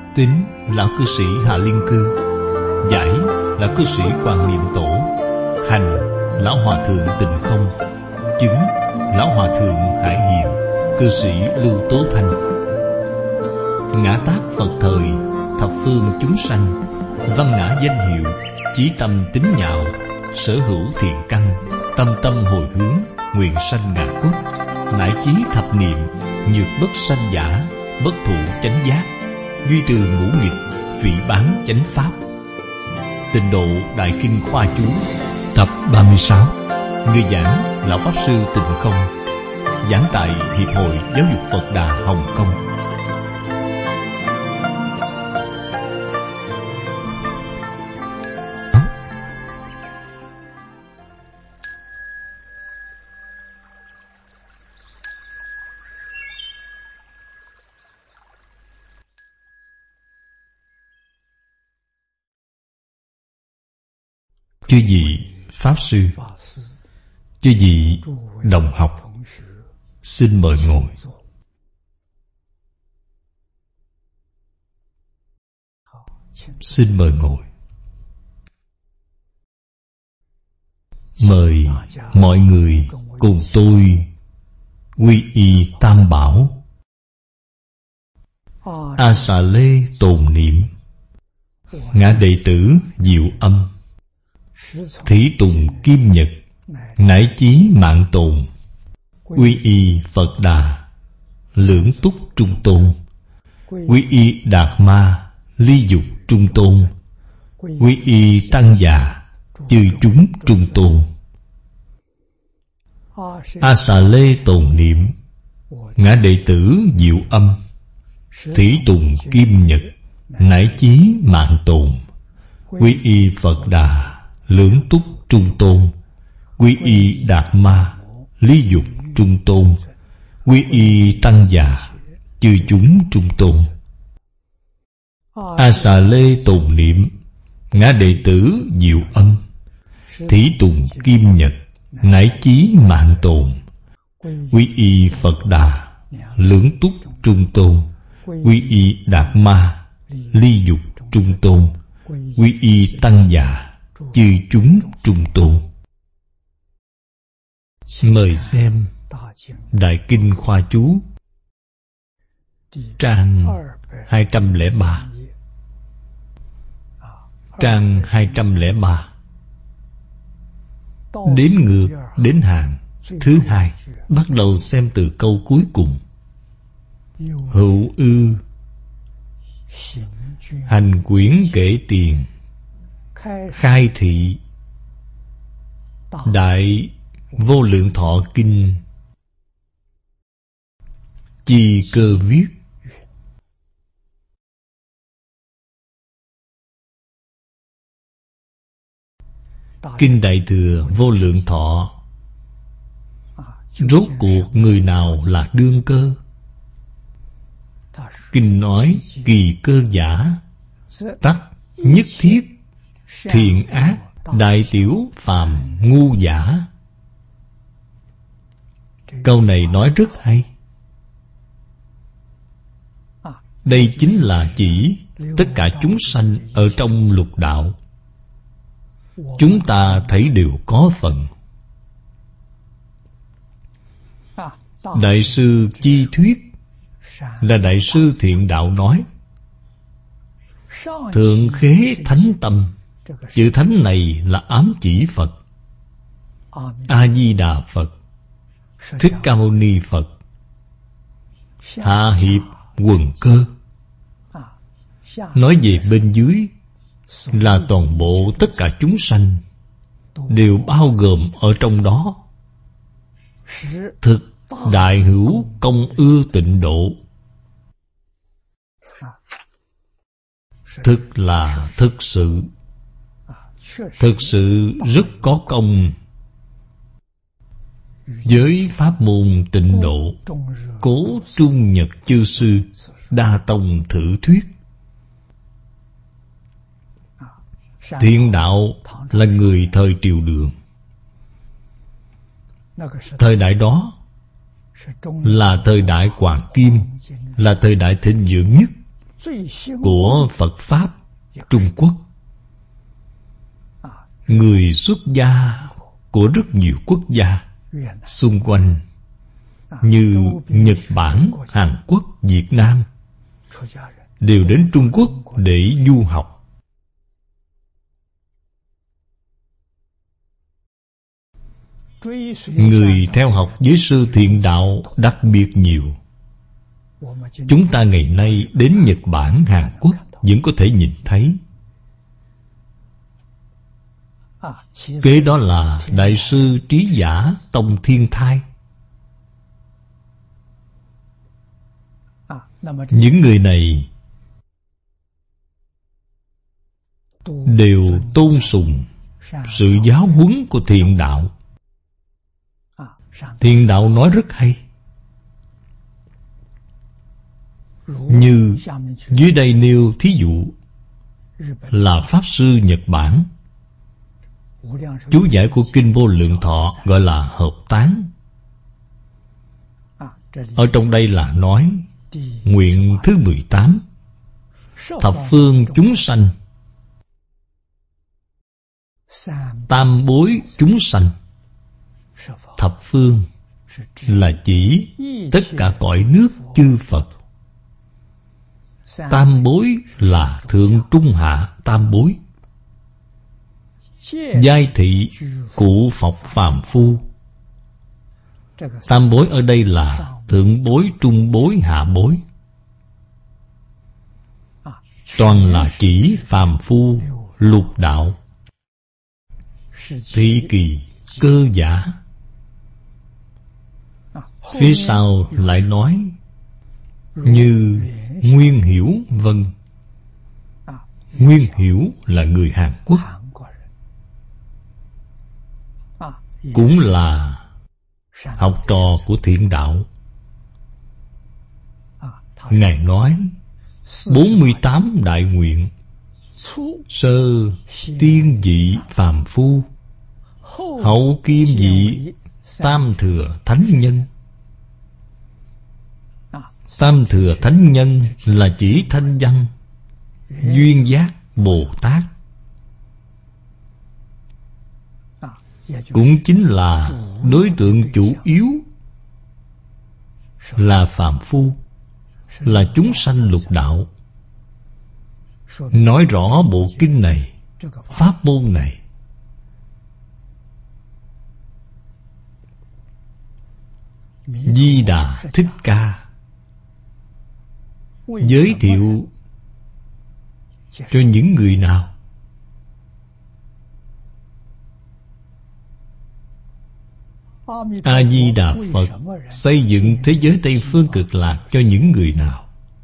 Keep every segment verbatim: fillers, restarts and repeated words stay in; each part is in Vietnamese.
Tín lão cư sĩ Hạ Liên Cư, giải lão cư sĩ Quang Niệm Tổ, hành lão hòa thượng Tịnh Không, chứng lão hòa thượng Hải Hiền, cư sĩ Lưu Tố Thanh. Ngã tác Phật thời, thập phương chúng sanh, văn ngã danh hiệu, chí tâm tín nhạo, sở hữu thiện căn, tâm tâm hồi hướng, nguyện sanh ngã quốc, nải chí thập niệm, nhược bất sanh giả, bất thụ chánh giác, duy trừ ngũ nghịch, phỉ báng chánh pháp. Tịnh độ Đại Kinh Khoa Chú, tập ba mươi sáu. Người giảng lão pháp sư Tịnh Không, giảng tại Hiệp hội Giáo dục Phật Đà Hồng Kông. Chư vị Pháp Sư, chư vị đồng học, xin mời ngồi. Xin mời ngồi. Mời mọi người cùng tôi quy y Tam Bảo, A Xà Lê tồn niệm, ngã đệ tử Diệu Âm, thí tùng Kim Nhật, nải chí mạng tồn, quy y Phật Đà, lưỡng túc trung tôn, quy y Đạt Ma, ly dục trung tôn, quy y Tăng Già, chư chúng trung tôn. A Xà Lê tồn niệm, ngã đệ tử Diệu Âm, thí tùng Kim Nhật, nải chí mạng tồn, quy y Phật Đà, lưỡng túc trung tôn, quy y Đạt Ma, ly dục trung tôn, quy y Tăng Già, chư chúng trung tôn. A Xà Lê tồn niệm, ngã đệ tử Diệu Âm, thí tùng Kim Nhật, nải chí mạng tồn, quy y Phật Đà, lưỡng túc trung tôn, quy y Đạt Ma, ly dục trung tôn, quy y Tăng Già, chư chúng trung tôn. Mời xem Đại Kinh Khoa Chú, trang hai trăm lẻ ba. Trang hai trăm lẻ ba, đếm ngược đến hàng thứ hai, bắt đầu xem từ câu cuối cùng. Hữu ư, hành quyển kể tiền, khai thị Đại Vô Lượng Thọ Kinh, chi cơ viết. Kinh Đại Thừa Vô Lượng Thọ, rốt cuộc người nào là đương cơ? Kinh nói kỳ cơ giả, tắc nhất thiết thiện ác đại tiểu phàm ngu giả. Câu này nói rất hay. Đây chính là chỉ tất cả chúng sanh ở trong lục đạo, chúng ta thấy đều có phần. Đại sư Chi Thuyết là Đại sư Thiện Đạo nói, thượng khế thánh tâm. Chữ thánh này là ám chỉ Phật, A-di-đà Phật, Thích Ca Mâu Ni Phật. Hạ hiệp quần cơ, nói về bên dưới là toàn bộ tất cả chúng sanh đều bao gồm ở trong đó. Thực đại hữu công ưa tịnh độ. Thực là thực sự, thực sự rất có công với pháp môn tịnh độ. Cố Trung Nhật chư sư đa tông thử thuyết. Thiện Đạo là người thời Triều Đường. Thời đại đó là thời đại Hoàng Kim, là thời đại thịnh vượng nhất, của Phật Pháp Trung Quốc. Người xuất gia của rất nhiều quốc gia xung quanh như Nhật Bản, Hàn Quốc, Việt Nam đều đến Trung Quốc để du học. Người theo học với sư thiện đạo đặc biệt nhiều. Chúng ta ngày nay đến Nhật Bản, Hàn Quốc vẫn có thể nhìn thấy. Kế đó là Đại sư Trí Giả Tông Thiên Thai. Những người này đều tôn sùng sự giáo huấn của thiện đạo. Thiện đạo nói rất hay. Như dưới đây nêu thí dụ là Pháp Sư Nhật Bản. Chú giải của Kinh Vô Lượng Thọ gọi là hợp tán. Ở trong đây là nói nguyện thứ mười tám: thập phương chúng sanh, tam bối chúng sanh. Thập phương là chỉ tất cả cõi nước chư Phật. Tam bối là thượng trung hạ tam bối. Giai thị cụ phộc phàm phu. Tam bối ở đây là thượng bối, trung bối, hạ bối. Toàn là chỉ phàm phu lục đạo, thị kỳ, cơ giả. Phía sau lại nói như Nguyên Hiểu vân. Nguyên Hiểu là người Hàn Quốc, cũng là học trò của thiện đạo. Ngài nói bốn mươi tám đại nguyện: sơ tiên vị phàm phu, hậu kim vị tam thừa thánh nhân. Tam thừa thánh nhân là chỉ thanh văn, duyên giác Bồ Tát, cũng chính là đối tượng chủ yếu là phàm phu, là chúng sanh lục đạo. Nói rõ bộ kinh này, pháp môn này. Di Đà Thích Ca giới thiệu cho những người nào? A Di Đà Phật xây dựng thế giới Tây Phương Cực Lạc cho những người nào?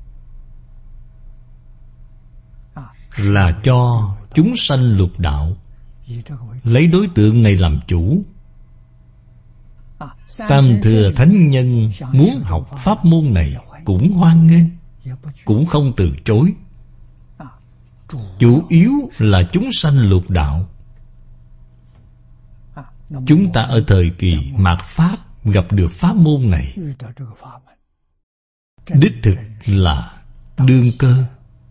Là cho chúng sanh lục đạo, lấy đối tượng này làm chủ. Tam thừa thánh nhân muốn học pháp môn này cũng hoan nghênh, cũng không từ chối. Chủ yếu là chúng sanh lục đạo. Chúng ta ở thời kỳ mạt Pháp gặp được pháp môn này, đích thực là đương cơ.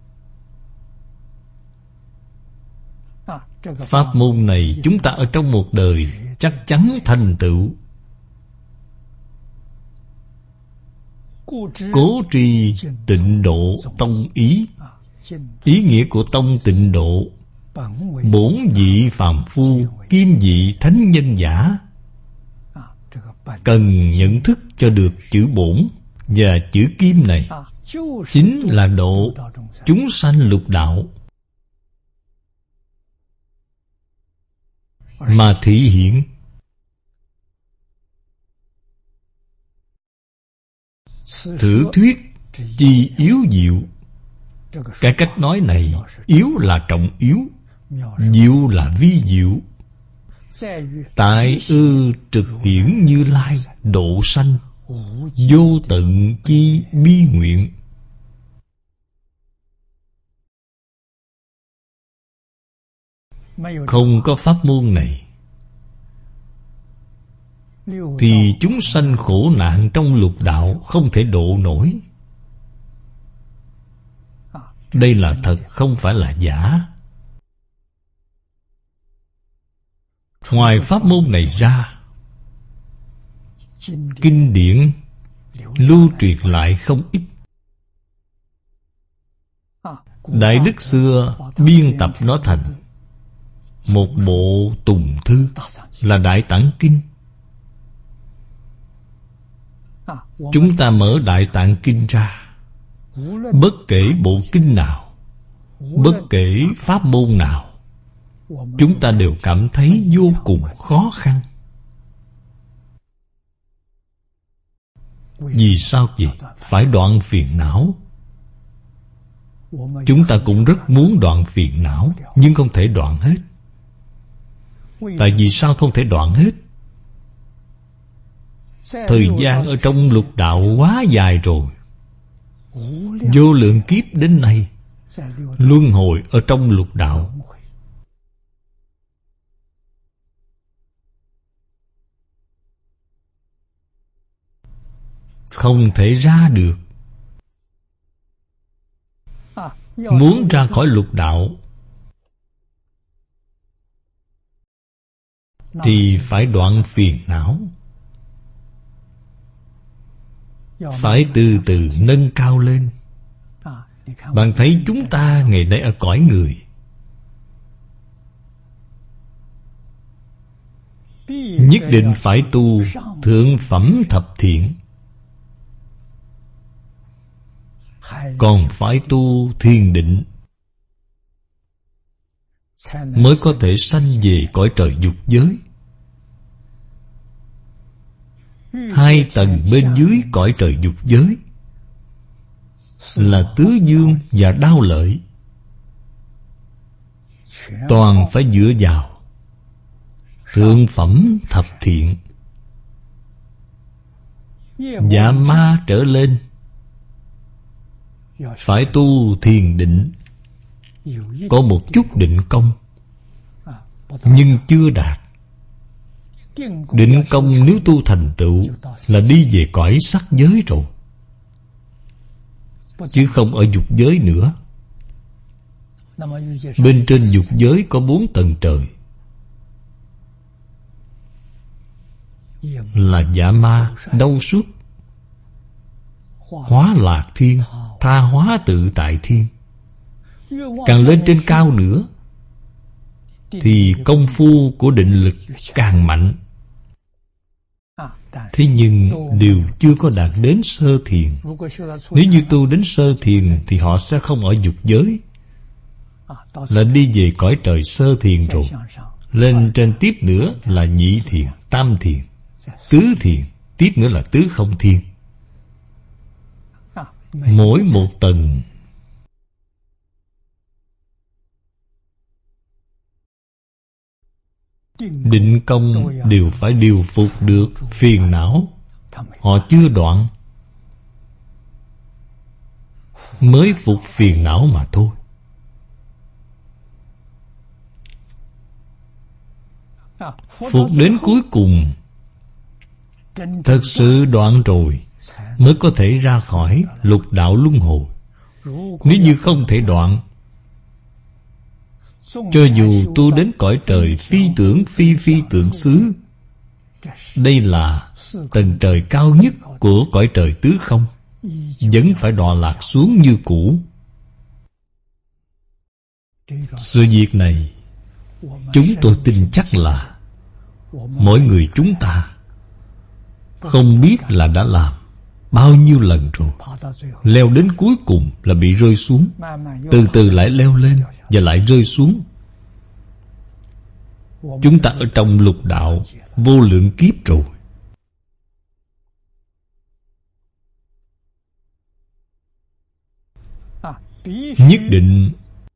Pháp môn này chúng ta ở trong một đời chắc chắn thành tựu. Cố trì tịnh độ tông ý. Ý nghĩa của tông tịnh độ: bổn vị phàm phu, kim vị thánh nhân giả. Cần nhận thức cho được chữ bổn và chữ kim này, chính là độ chúng sanh lục đạo, mà thị hiện. Thử thuyết chi yếu diệu. Cái cách nói này, yếu là trọng yếu, diệu là vi diệu. Tại ư trực hiển Như Lai độ sanh, vô tận chi bi nguyện. Không có pháp môn này thì chúng sanh khổ nạn trong lục đạo không thể độ nổi. Đây là thật, không phải là giả. Ngoài pháp môn này ra, kinh điển lưu truyền lại không ít. Đại đức xưa biên tập nó thành một bộ tùng thư, là Đại Tạng Kinh. Chúng ta mở Đại Tạng Kinh ra, bất kể bộ kinh nào, bất kể pháp môn nào, chúng ta đều cảm thấy vô cùng khó khăn. Vì sao vậy? Phải đoạn phiền não. Chúng ta cũng rất muốn đoạn phiền não, nhưng không thể đoạn hết. Tại vì sao không thể đoạn hết? Thời gian ở trong lục đạo quá dài rồi. Vô lượng kiếp đến nay luân hồi ở trong lục đạo. Không thể ra được. Muốn ra khỏi lục đạo thì phải đoạn phiền não, phải từ từ nâng cao lên. Bạn thấy chúng ta ngày nay ở cõi người, nhất định phải tu thượng phẩm thập thiện, còn phải tu thiền định, mới có thể sanh về cõi trời dục giới. Hai tầng bên dưới cõi trời dục giới là tứ dương và đao lợi, toàn phải dựa vào thượng phẩm thập thiện. Dạ ma trở lên phải tu thiền định, có một chút định công, nhưng chưa đạt. Định công nếu tu thành tựu là đi về cõi sắc giới rồi, chứ không ở dục giới nữa. Bên trên dục giới có bốn tầng trời, là dạ ma, đau suốt, hóa lạc thiên, tha hóa tự tại thiên. Càng lên trên cao nữa thì công phu của định lực càng mạnh. Thế nhưng đều chưa có đạt đến sơ thiền. Nếu như tu đến sơ thiền thì họ sẽ không ở dục giới, là đi về cõi trời sơ thiền rồi. Lên trên tiếp nữa là nhị thiền, tam thiền, tứ thiền, tiếp nữa là tứ không thiên. Mỗi một tầng định công đều phải điều phục được phiền não. Họ chưa đoạn, mới phục phiền não mà thôi. Phục đến cuối cùng, thật sự đoạn rồi, mới có thể ra khỏi lục đạo luân hồi. Nếu như không thể đoạn, cho dù tu đến cõi trời phi tưởng phi phi tưởng xứ, đây là tầng trời cao nhất của cõi trời tứ không, vẫn phải đọa lạc xuống như cũ. Sự việc này chúng tôi tin chắc là mỗi người chúng ta không biết là đã làm bao nhiêu lần rồi. Leo đến cuối cùng là bị rơi xuống, từ từ lại leo lên và lại rơi xuống. Chúng ta ở trong lục đạo vô lượng kiếp rồi. Nhất định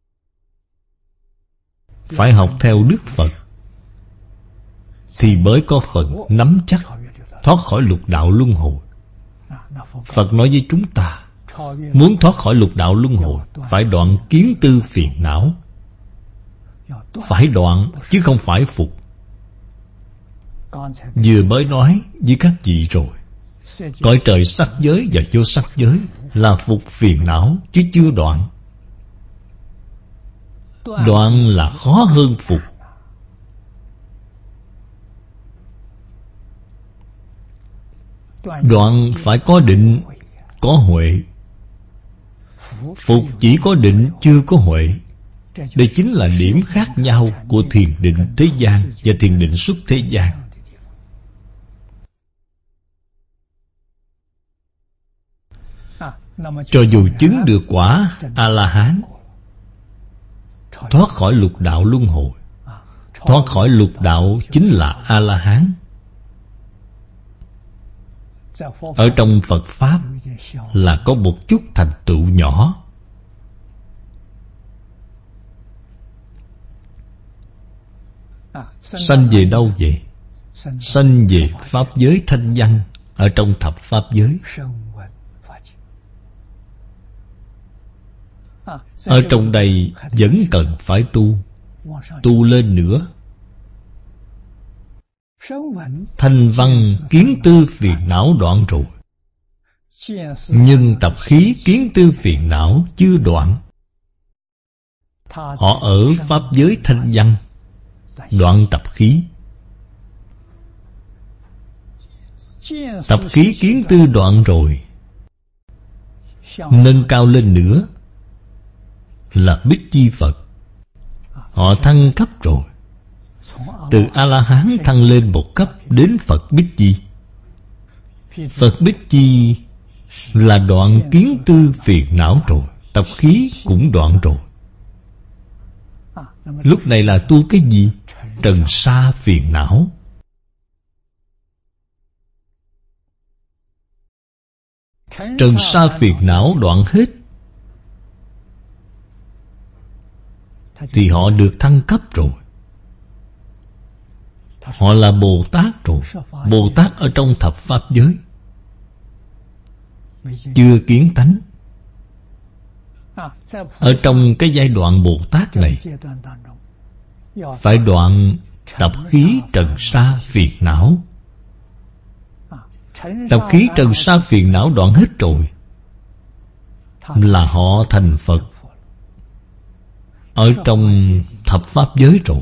phải học theo Đức Phật thì mới có phần nắm chắc thoát khỏi lục đạo luân hồi. Phật nói với chúng ta, muốn thoát khỏi lục đạo luân hồi phải đoạn kiến tư phiền não. Phải đoạn chứ không phải phục. Vừa mới nói với các vị rồi, cõi trời sắc giới và vô sắc giới là phục phiền não chứ chưa đoạn. Đoạn là khó hơn phục. Đoạn phải có định, có huệ. Phục chỉ có định chưa có huệ. Đây chính là điểm khác nhau của thiền định thế gian và thiền định xuất thế gian. Cho dù chứng được quả A-la-hán, thoát khỏi lục đạo luân hồi, thoát khỏi lục đạo chính là A-la-hán. Ở trong Phật Pháp là có một chút thành tựu nhỏ. Sanh về đâu vậy? Sanh về Pháp giới thanh văn, ở trong thập Pháp giới. Ở trong đây vẫn cần phải tu, tu lên nữa. Thanh văn kiến tư phiền não đoạn rồi, nhưng tập khí kiến tư phiền não chưa đoạn. Họ ở Pháp giới thanh văn, đoạn tập khí. Tập khí kiến tư đoạn rồi, nâng cao lên nữa là Bích Chi Phật. Họ thăng cấp rồi. Từ A-la-hán thăng lên một cấp đến Phật Bích Chi. Phật Bích Chi là đoạn kiến tư phiền não rồi, tập khí cũng đoạn rồi. Lúc này là tu cái gì? Trần sa phiền não. Trần sa phiền não đoạn hết thì họ được thăng cấp rồi. Họ là Bồ Tát rồi. Bồ Tát ở trong thập Pháp giới, chưa kiến tánh. Ở trong cái giai đoạn Bồ Tát này, phải đoạn tập khí trần sa phiền não. Tập khí trần sa phiền não đoạn hết rồi là họ thành Phật ở trong thập Pháp giới rồi.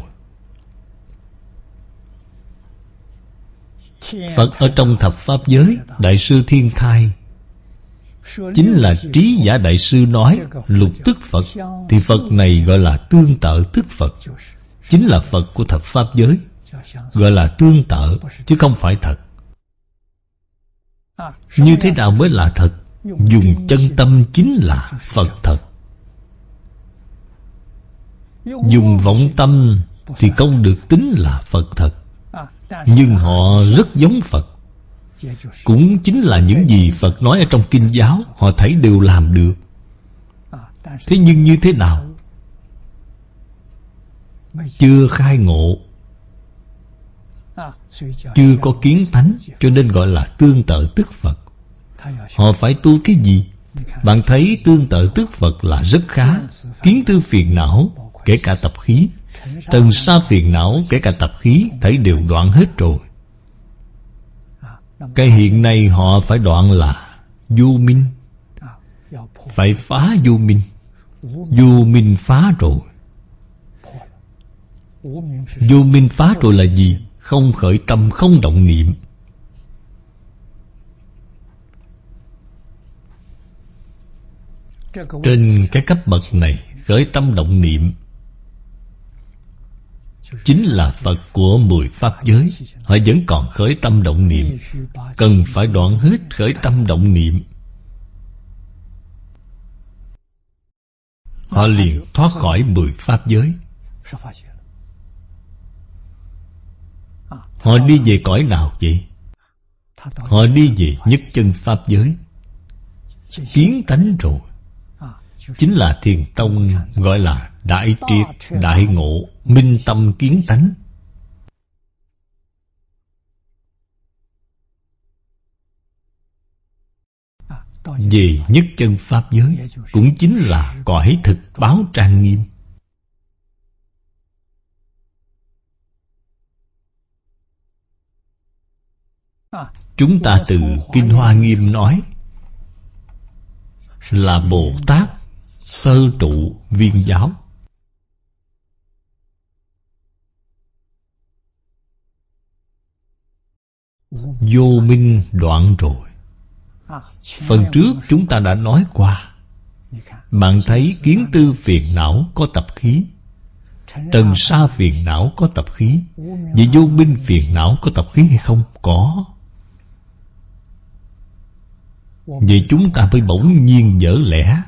Phật ở trong thập Pháp giới, Đại sư Thiên Khai chính là Trí Giả Đại sư nói lục tức Phật, thì Phật này gọi là tương tự tức Phật, chính là Phật của thập Pháp giới, gọi là tương tự chứ không phải thật. Như thế nào mới là thật? Dùng chân tâm chính là Phật thật. Dùng vọng tâm thì không được tính là Phật thật. Nhưng họ rất giống Phật, cũng chính là những gì Phật nói ở trong kinh giáo, họ thấy đều làm được. Thế nhưng như thế nào? Chưa khai ngộ, chưa có kiến tánh, cho nên gọi là tương tự tức Phật. Họ phải tu cái gì? Bạn thấy tương tự tức Phật là rất khá. Kiến tư phiền não, kể cả tập khí, trần sa phiền não, kể cả tập khí, thấy đều đoạn hết rồi. Cái hiện nay họ phải đoạn là vô minh. Phải phá vô minh. Vô minh phá rồi. Vô minh phá rồi là gì? Không khởi tâm, không động niệm. Trên cái cấp bậc này, khởi tâm động niệm chính là Phật của mười Pháp giới. Họ vẫn còn khởi tâm động niệm, cần phải đoạn hết khởi tâm động niệm, họ liền thoát khỏi mười Pháp giới. Họ đi về cõi nào vậy? Họ đi về nhất chân Pháp giới, kiến tánh rồi. Chính là Thiền Tông gọi là đại triệt, đại ngộ, minh tâm kiến tánh. Về nhất chân Pháp giới cũng chính là cõi thực báo trang nghiêm. Chúng ta từ Kinh Hoa Nghiêm nói là Bồ Tát sơ trụ viên giáo. vô minh đoạn rồi. Phần trước chúng ta đã nói qua. Bạn thấy kiến tư phiền não có tập khí, trần sa phiền não có tập khí, vậy vô minh phiền não có tập khí hay không? Có. Vậy chúng ta mới bỗng nhiên vỡ lẽ.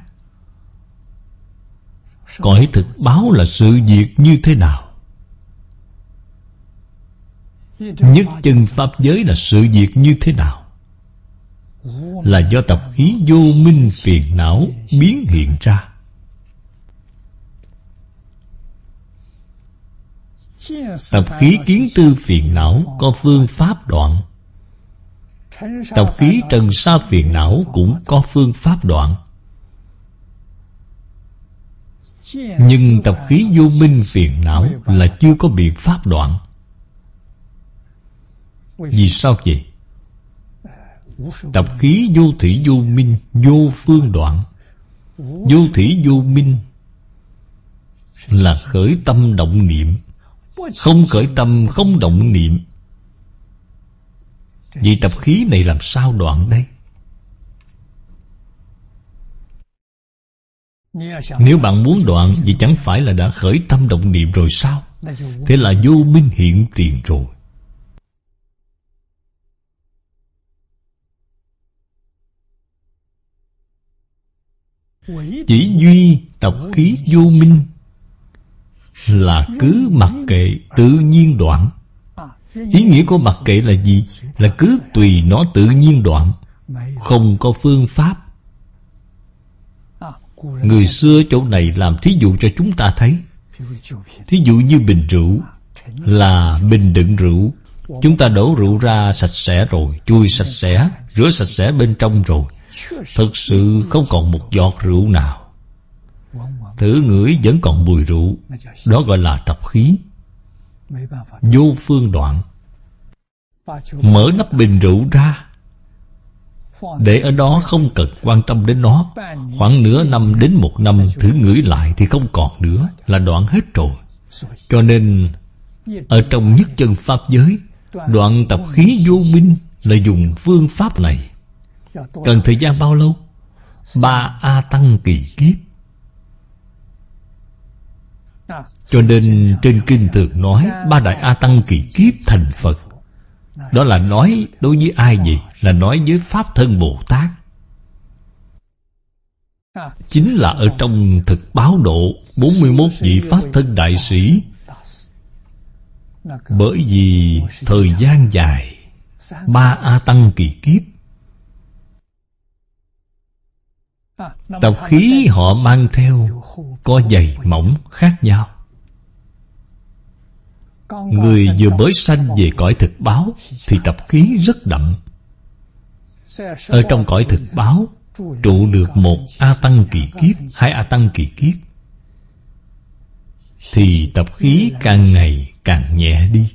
Cõi thực báo là sự việc như thế nào? Nhất chân pháp giới là sự việc như thế nào? Là do tập khí vô minh phiền não biến hiện ra. Tập khí kiến tư phiền não có phương pháp đoạn. Tập khí trần sa phiền não cũng có phương pháp đoạn. Nhưng tập khí vô minh phiền não là chưa có biện pháp đoạn. Vì sao vậy? Tập khí vô thủy vô minh vô phương đoạn. Vô thủy vô minh là khởi tâm động niệm. Không khởi tâm không động niệm, vì tập khí này làm sao đoạn đây? Nếu bạn muốn đoạn, vì chẳng phải là đã khởi tâm động niệm rồi sao? Thế là vô minh hiện tiền rồi. Chỉ duy tập khí vô minh là cứ mặc kệ tự nhiên đoạn. Ý nghĩa của mặc kệ là gì? Là cứ tùy nó tự nhiên đoạn, không có phương pháp. Người xưa chỗ này làm thí dụ cho chúng ta thấy. Thí dụ như bình rượu là bình đựng rượu. Chúng ta đổ rượu ra sạch sẽ rồi, chui sạch sẽ, rửa sạch sẽ bên trong rồi, thực sự không còn một giọt rượu nào. Thử ngửi vẫn còn mùi rượu. Đó gọi là tập khí vô phương đoạn. Mở nắp bình rượu ra, để ở đó không cần quan tâm đến nó. Khoảng nửa năm đến một năm thử ngửi lại thì không còn nữa, là đoạn hết rồi. Cho nên ở trong nhất chân pháp giới, đoạn tập khí vô minh là dùng phương pháp này. Cần thời gian bao lâu? Ba A Tăng kỳ kiếp. Cho nên trên kinh thường nói ba đại A Tăng kỳ kiếp thành Phật. Đó là nói đối với ai vậy? Là nói với Pháp Thân Bồ Tát. Chính là ở trong thực báo độ bốn mươi mốt vị Pháp Thân Đại Sĩ. Bởi vì thời gian dài, ba A Tăng kỳ kiếp, tập khí họ mang theo có dày mỏng khác nhau. Người vừa mới sanh về cõi thực báo thì tập khí rất đậm. Ở trong cõi thực báo trụ được một A Tăng kỳ kiếp, hai A Tăng kỳ kiếp, thì tập khí càng ngày càng nhẹ đi,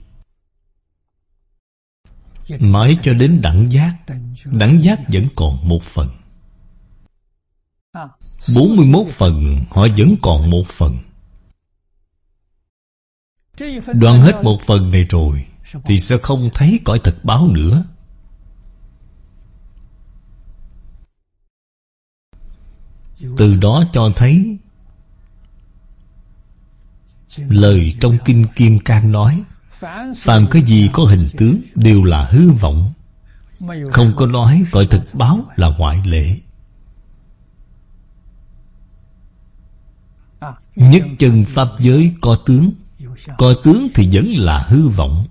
mãi cho đến đẳng giác. Đẳng giác vẫn còn một phần. Bốn mươi mốt phần họ vẫn còn một phần. Đoạn hết một phần này rồi thì sẽ không thấy cõi thực báo nữa. Từ đó cho thấy lời trong Kinh Kim Cang nói, phàm cái gì có hình tướng đều là hư vọng. Không có nói cõi thực báo là ngoại lệ. Nhất chân pháp giới có tướng, có tướng thì vẫn là hư vọng.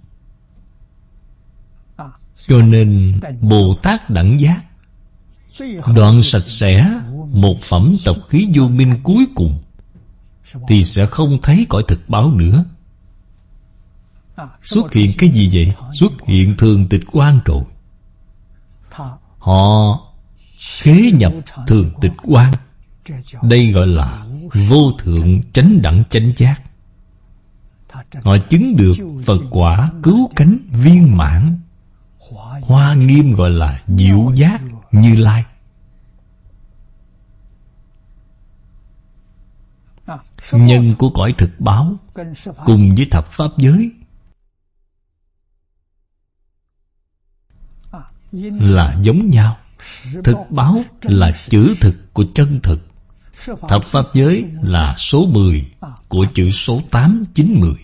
Cho nên Bồ Tát đẳng giác đoạn sạch sẽ một phẩm tập khí vô minh cuối cùng thì sẽ không thấy cõi thực báo nữa. Xuất hiện cái gì vậy? Xuất hiện thường tịch quang rồi. Họ khế nhập thường tịch quang. Đây gọi là vô thượng chánh đẳng chánh giác. Họ chứng được Phật quả cứu cánh viên mãn. Hoa Nghiêm gọi là diệu giác Như Lai. Nhân của cõi thực báo cùng với thập pháp giới là giống nhau. Thực báo là chữ thực của chân thực. Thập pháp giới là số mười của chữ số tám, chín, mười.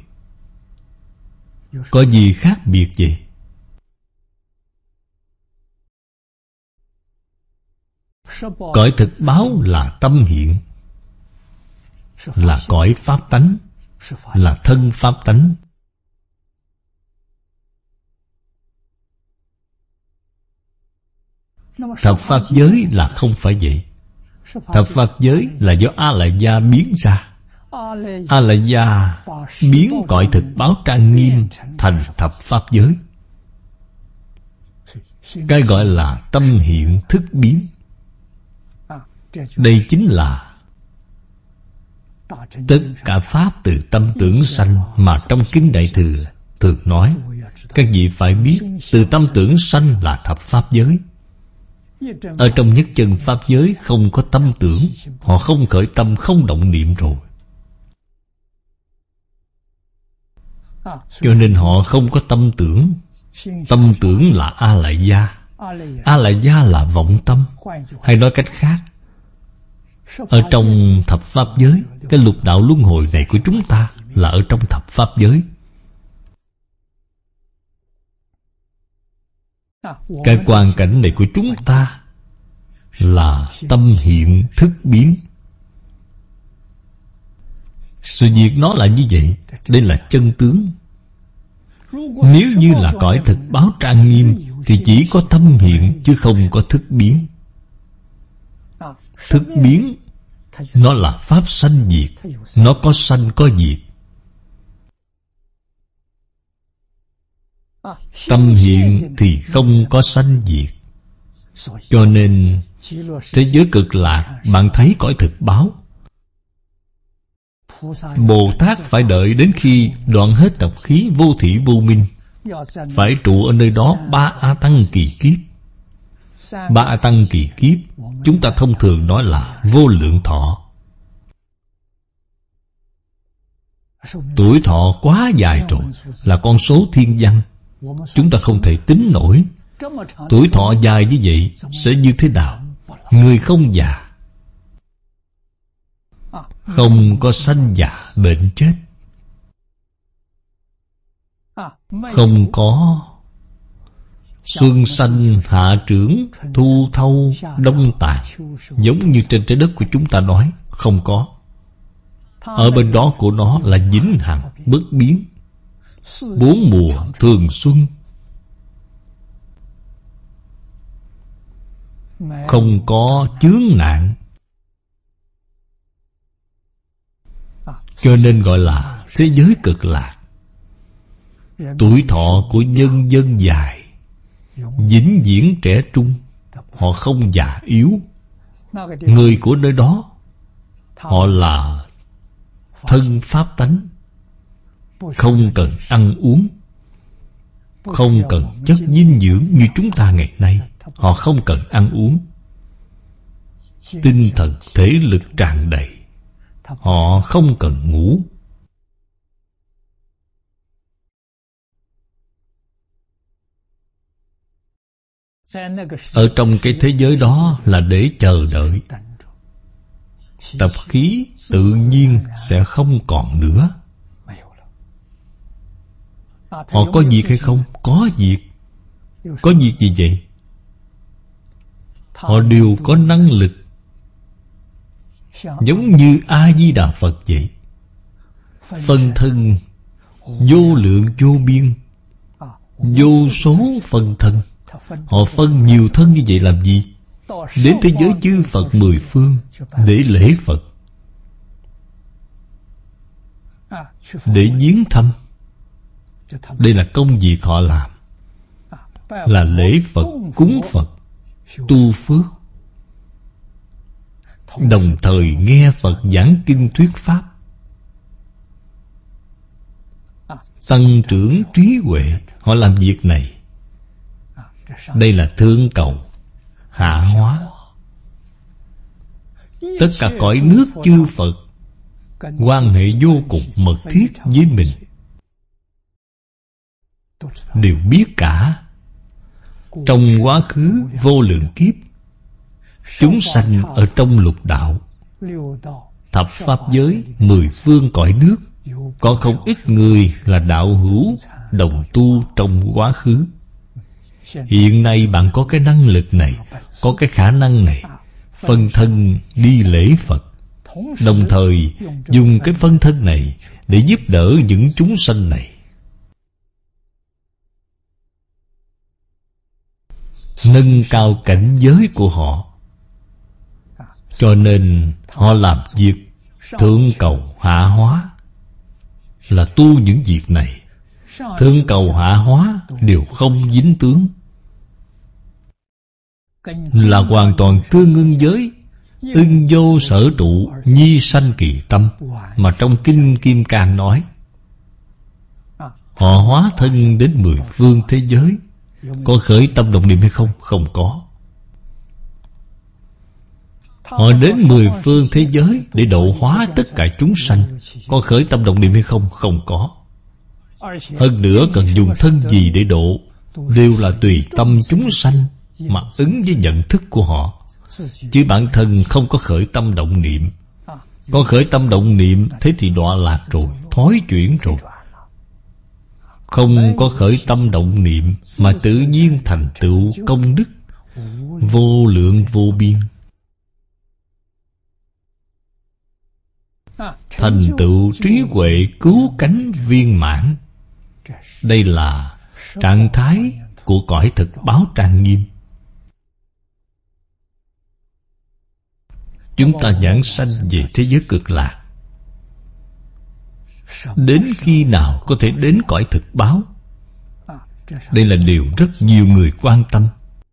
Có gì khác biệt vậy? Cõi thực báo là tâm hiện, là cõi pháp tánh, là thân pháp tánh. Thập pháp giới là không phải vậy. Thập pháp giới là do A-la-gia biến ra. A-la-gia biến cõi thực báo trang nghiêm thành thập pháp giới. Cái gọi là tâm hiện thức biến. Đây chính là tất cả pháp từ tâm tưởng sanh mà trong Kinh Đại Thừa thường nói. Các vị phải biết, từ tâm tưởng sanh là thập pháp giới. Ở trong nhất chân pháp giới không có tâm tưởng. Họ không khởi tâm, không động niệm rồi, cho nên họ không có tâm tưởng. Tâm tưởng là A-la-gia. A-la-gia là vọng tâm. Hay nói cách khác, ở trong thập pháp giới, cái lục đạo luân hồi này của chúng ta là ở trong thập pháp giới. Cái hoàn cảnh này của chúng ta là tâm hiện thức biến. Sự việc nó là như vậy. Đây là chân tướng. Nếu như là cõi thực báo trang nghiêm thì chỉ có tâm hiện chứ không có thức biến. Thức biến nó là pháp sanh diệt. Nó có sanh có diệt. Tâm hiện thì không có sanh diệt. Cho nên thế giới cực lạc bạn thấy cõi thực báo. Bồ Tát phải đợi đến khi đoạn hết tập khí vô thủy vô minh, phải trụ ở nơi đó ba A Tăng kỳ kiếp. Ba A Tăng kỳ kiếp chúng ta thông thường nói là vô lượng thọ. Tuổi thọ quá dài rồi, là con số thiên văn, chúng ta không thể tính nổi. Tuổi thọ dài như vậy sẽ như thế nào? Người không già, không có sanh già bệnh chết, không có xuân sanh hạ trưởng, thu thâu đông tàn, giống như trên trái đất của chúng ta nói. Không có. Ở bên đó của nó là vĩnh hằng bất biến. Bốn mùa thường xuân, không có chướng nạn. Cho nên gọi là thế giới cực lạc. Tuổi thọ của nhân dân dài, vĩnh viễn trẻ trung. Họ không già yếu. Người của nơi đó, họ là thân pháp tánh, không cần ăn uống, không cần chất dinh dưỡng như chúng ta ngày nay. Họ không cần ăn uống. Tinh thần thể lực tràn đầy. Họ không cần ngủ. Ở trong cái thế giới đó là để chờ đợi. Tập khí tự nhiên sẽ không còn nữa. Họ có việc hay không? Có việc. Có việc gì vậy? Họ đều có năng lực, giống như A-di-đà Phật vậy. Phân thân vô lượng vô biên, vô số phân thân. Họ phân nhiều thân như vậy làm gì? Đến thế giới chư Phật mười phương để lễ Phật, để viếng thăm. Đây là công việc họ làm, là lễ Phật, cúng Phật, tu phước, đồng thời nghe Phật giảng kinh thuyết pháp, tăng trưởng trí huệ. Họ làm việc này. Đây là thương cầu, hạ hóa. Tất cả cõi nước chư Phật quan hệ vô cùng mật thiết với mình, đều biết cả. Trong quá khứ vô lượng kiếp, chúng sanh ở trong lục đạo, thập pháp giới, mười phương cõi nước, có không ít người là đạo hữu đồng tu trong quá khứ. Hiện nay bạn có cái năng lực này, có cái khả năng này, phân thân đi lễ Phật, đồng thời dùng cái phân thân này để giúp đỡ những chúng sanh này, nâng cao cảnh giới của họ. Cho nên họ làm việc thượng cầu hạ hóa, là tu những việc này. Thượng cầu hạ hóa đều không dính tướng, là hoàn toàn tương ưng giới ưng vô sở trụ, nhi sanh kỳ tâm, mà trong Kinh Kim Cang nói. Họ hóa thân đến mười phương thế giới, có khởi tâm động niệm hay không? Không có. Họ đến mười phương thế giới để độ hóa tất cả chúng sanh, có khởi tâm động niệm hay không? Không có. Hơn nữa cần dùng thân gì để độ, đều là tùy tâm chúng sanh mà ứng với nhận thức của họ, chứ bản thân không có khởi tâm động niệm. Có khởi tâm động niệm, thế thì đọa lạc rồi, thói chuyển rồi. Không có khởi tâm động niệm mà tự nhiên thành tựu công đức vô lượng vô biên, thành tựu trí huệ cứu cánh viên mãn. Đây là trạng thái của cõi thực báo trang nghiêm. Chúng ta giảng sanh về thế giới cực lạc, đến khi nào có thể đến cõi thực báo? Đây là điều rất nhiều người quan tâm.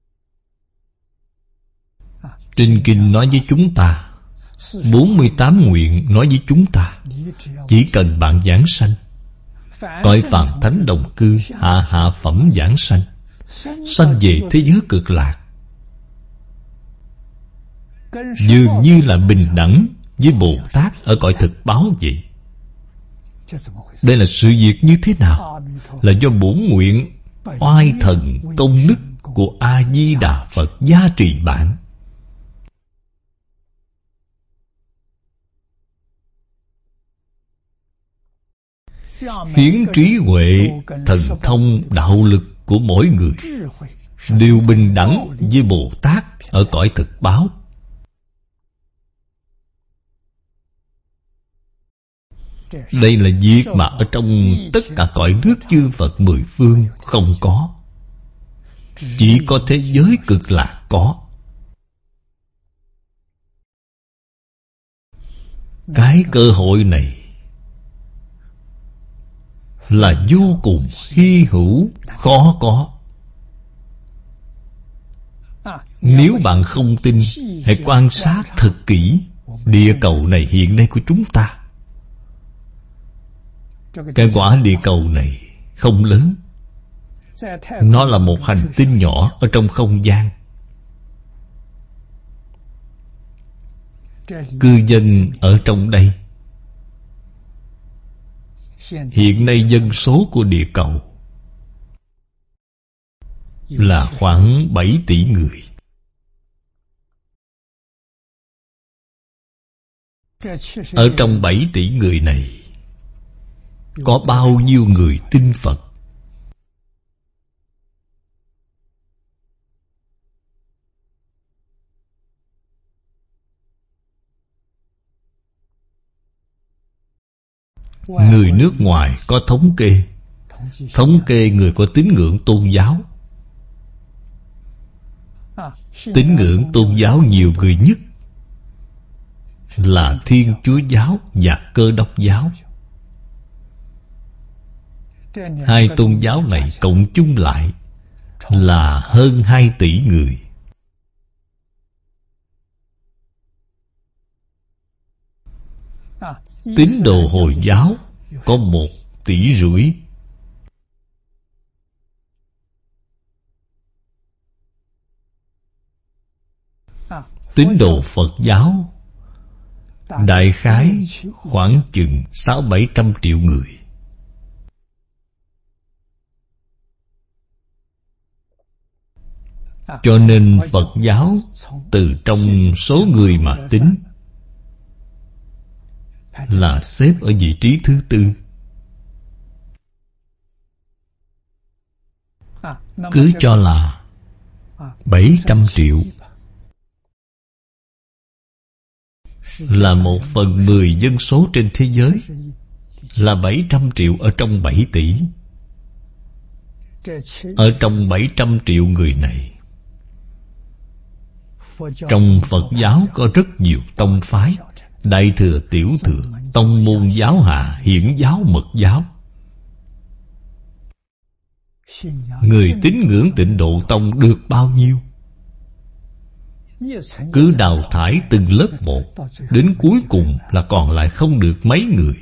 Trên Kinh nói với chúng ta, bốn mươi tám nguyện nói với chúng ta, chỉ cần bạn giảng sanh, cõi phàm thánh đồng cư, hạ hạ phẩm giảng sanh, sanh về thế giới cực lạc, dường như là bình đẳng với Bồ Tát ở cõi thực báo vậy. Đây là sự việc như thế nào? Là do bổn nguyện oai thần công đức của A-di-đà Phật gia trì bạn. Khiến trí huệ, thần thông, đạo lực của mỗi người đều bình đẳng với Bồ Tát ở cõi thực báo. Đây là việc mà ở trong tất cả cõi nước chư Phật mười phương không có, chỉ có thế giới cực lạc có. Cái cơ hội này là vô cùng hy hữu, khó có. Nếu bạn không tin, hãy quan sát thật kỹ địa cầu này hiện nay của chúng ta. Cái quả địa cầu này không lớn, nó là một hành tinh nhỏ ở trong không gian. Cư dân ở trong đây, hiện nay dân số của địa cầu là khoảng bảy tỷ người. Ở trong bảy tỷ người này, có bao nhiêu người tin Phật? Người nước ngoài có thống kê, thống kê người có tín ngưỡng tôn giáo. Tín ngưỡng tôn giáo nhiều người nhất là Thiên Chúa giáo và Cơ Đốc giáo. Hai tôn giáo này cộng chung lại là hơn hai tỷ người. Tín đồ Hồi giáo có một tỷ rưỡi. Tín đồ Phật giáo đại khái khoảng chừng sáu bảy trăm triệu người. Cho nên Phật giáo từ trong số người mà tính là xếp ở vị trí thứ tư. Cứ cho là bảy trăm triệu, là một phần mười dân số trên thế giới, là bảy trăm triệu ở trong bảy tỷ. Ở trong bảy trăm triệu người này, trong Phật giáo có rất nhiều tông phái: Đại thừa, Tiểu thừa, tông môn giáo hạ, hiển giáo, mật giáo. Người tín ngưỡng Tịnh Độ Tông được bao nhiêu? Cứ đào thải từng lớp một, đến cuối cùng là còn lại không được mấy người.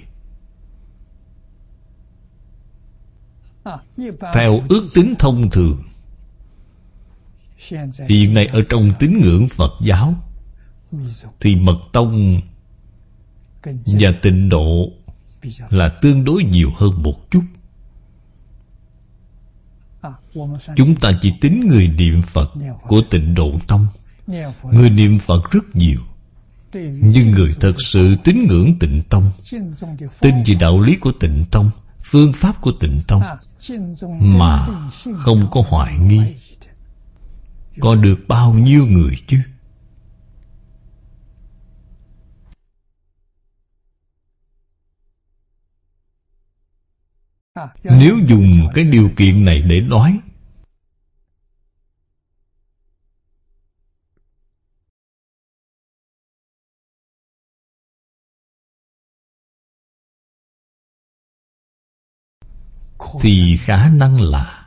Theo ước tính thông thường, hiện nay ở trong tín ngưỡng Phật giáo thì Mật Tông và Tịnh Độ là tương đối nhiều hơn một chút. Chúng ta chỉ tính người niệm Phật của Tịnh Độ Tông. Người niệm Phật rất nhiều, nhưng người thật sự tín ngưỡng Tịnh Tông, tin về đạo lý của Tịnh Tông, phương pháp của Tịnh Tông, mà không có hoài nghi, có được bao nhiêu người chứ? Nếu dùng cái điều kiện này để nói, thì khả năng là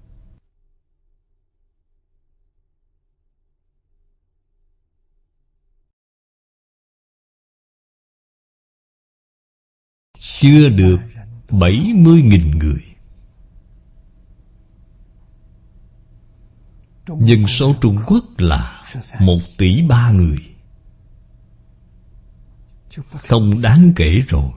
chưa được bảy mươi nghìn người. Dân số Trung Quốc là một tỷ ba người, không đáng kể rồi.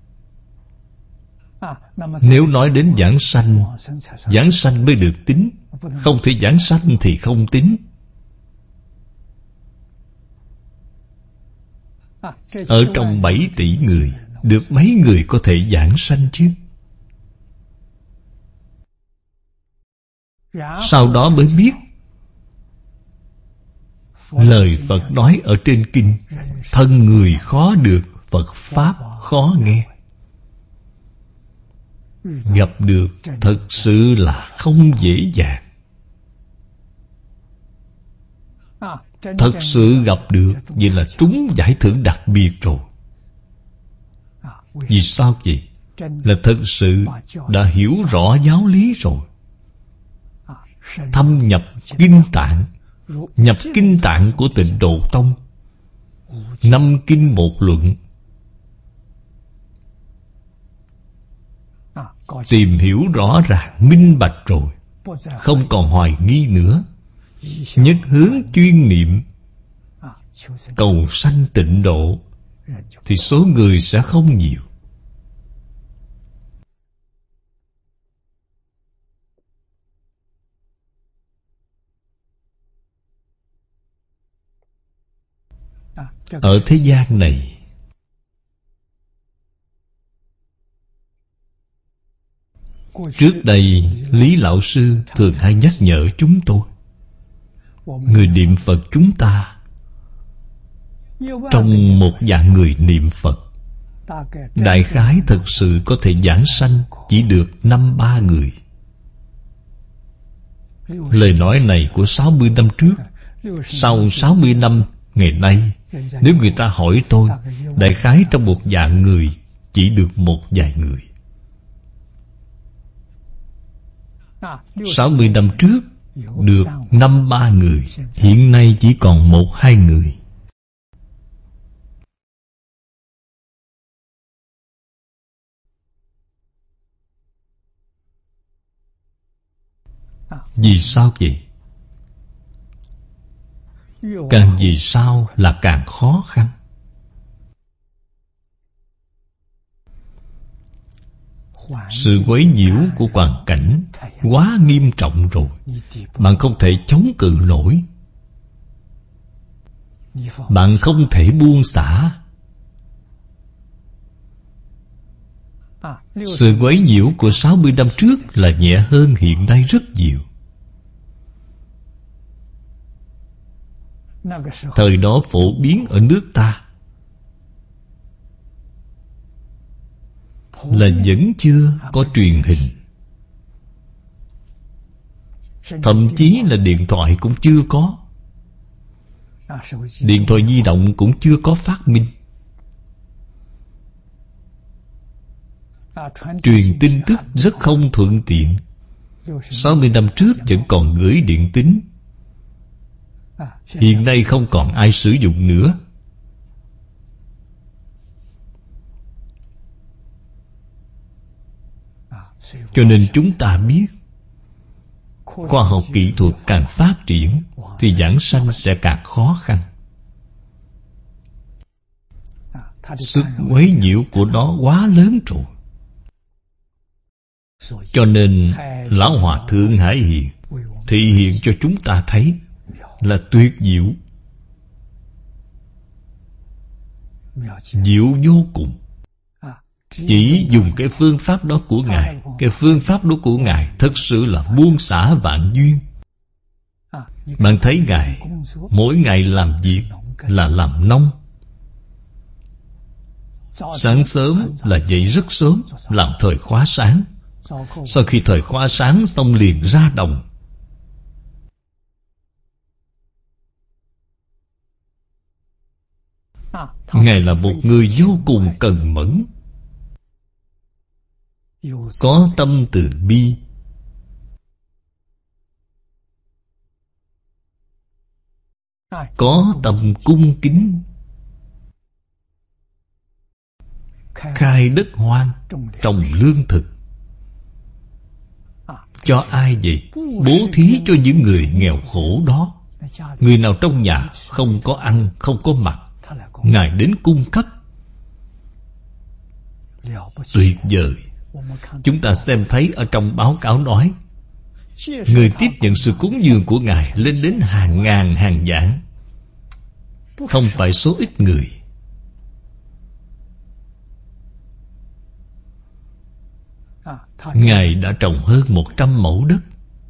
Nếu nói đến giảng sanh, giảng sanh mới được tính, không thể giảng sanh thì không tính. Ở trong bảy tỷ người, được mấy người có thể giảng sanh chứ? Sau đó mới biết lời Phật nói ở trên kinh: thân người khó được, Phật Pháp khó nghe. Gặp được thật sự là không dễ dàng. Thật sự gặp được, vậy là trúng giải thưởng đặc biệt rồi. Vì sao vậy? Là thật sự đã hiểu rõ giáo lý rồi. Thâm nhập kinh tạng, nhập kinh tạng của Tịnh Độ Tông, năm kinh một luận, tìm hiểu rõ ràng, minh bạch rồi, không còn hoài nghi nữa. Nhất hướng chuyên niệm cầu sanh tịnh độ, thì số người sẽ không nhiều. Ở thế gian này, trước đây Lý Lão Sư thường hay nhắc nhở chúng tôi, người niệm Phật chúng ta, trong một vạn người niệm Phật, đại khái thật sự có thể giảng sanh chỉ được năm ba người. Lời nói này của sáu mươi năm trước. Sau sáu mươi năm ngày nay, nếu người ta hỏi tôi, đại khái trong một vạn người chỉ được một vài người. Sáu mươi năm trước được năm ba người, hiện nay chỉ còn một hai người. Vì sao vậy? Càng vì sao là càng khó khăn. Sự quấy nhiễu của hoàn cảnh quá nghiêm trọng rồi, bạn không thể chống cự nổi. Bạn không thể buông xả. Sự quấy nhiễu của sáu mươi năm trước là nhẹ hơn hiện nay rất nhiều. Thời đó phổ biến ở nước ta là vẫn chưa có truyền hình, thậm chí là điện thoại cũng chưa có. Điện thoại di động cũng chưa có phát minh. Truyền tin tức rất không thuận tiện. Sáu mươi năm trước vẫn còn gửi điện tín, hiện nay không còn ai sử dụng nữa. Cho nên chúng ta biết, khoa học kỹ thuật càng phát triển thì giảng sanh sẽ càng khó khăn. Sức quấy nhiễu của nó quá lớn rồi. Cho nên Lão Hòa Thượng Hải Hiền thị hiện cho chúng ta thấy là tuyệt diệu, diệu vô cùng. Chỉ dùng cái phương pháp đó của Ngài, cái phương pháp đó của Ngài thật sự là buông xả vạn duyên. Bạn thấy Ngài mỗi ngày làm việc là làm nông. Sáng sớm là dậy rất sớm, làm thời khóa sáng. Sau khi thời khóa sáng xong liền ra đồng. Ngài là một người vô cùng cần mẫn, có tâm từ bi, có tâm cung kính, khai đất hoang, trồng lương thực. Cho ai vậy? Bố thí cho những người nghèo khổ đó. Người nào trong nhà không có ăn, không có mặc, Ngài đến cung cấp. Tuyệt vời. Chúng ta xem thấy ở trong báo cáo nói, người tiếp nhận sự cúng dường của Ngài lên đến hàng ngàn hàng vạn, không phải số ít người. Ngài đã trồng hơn một trăm mẫu đất.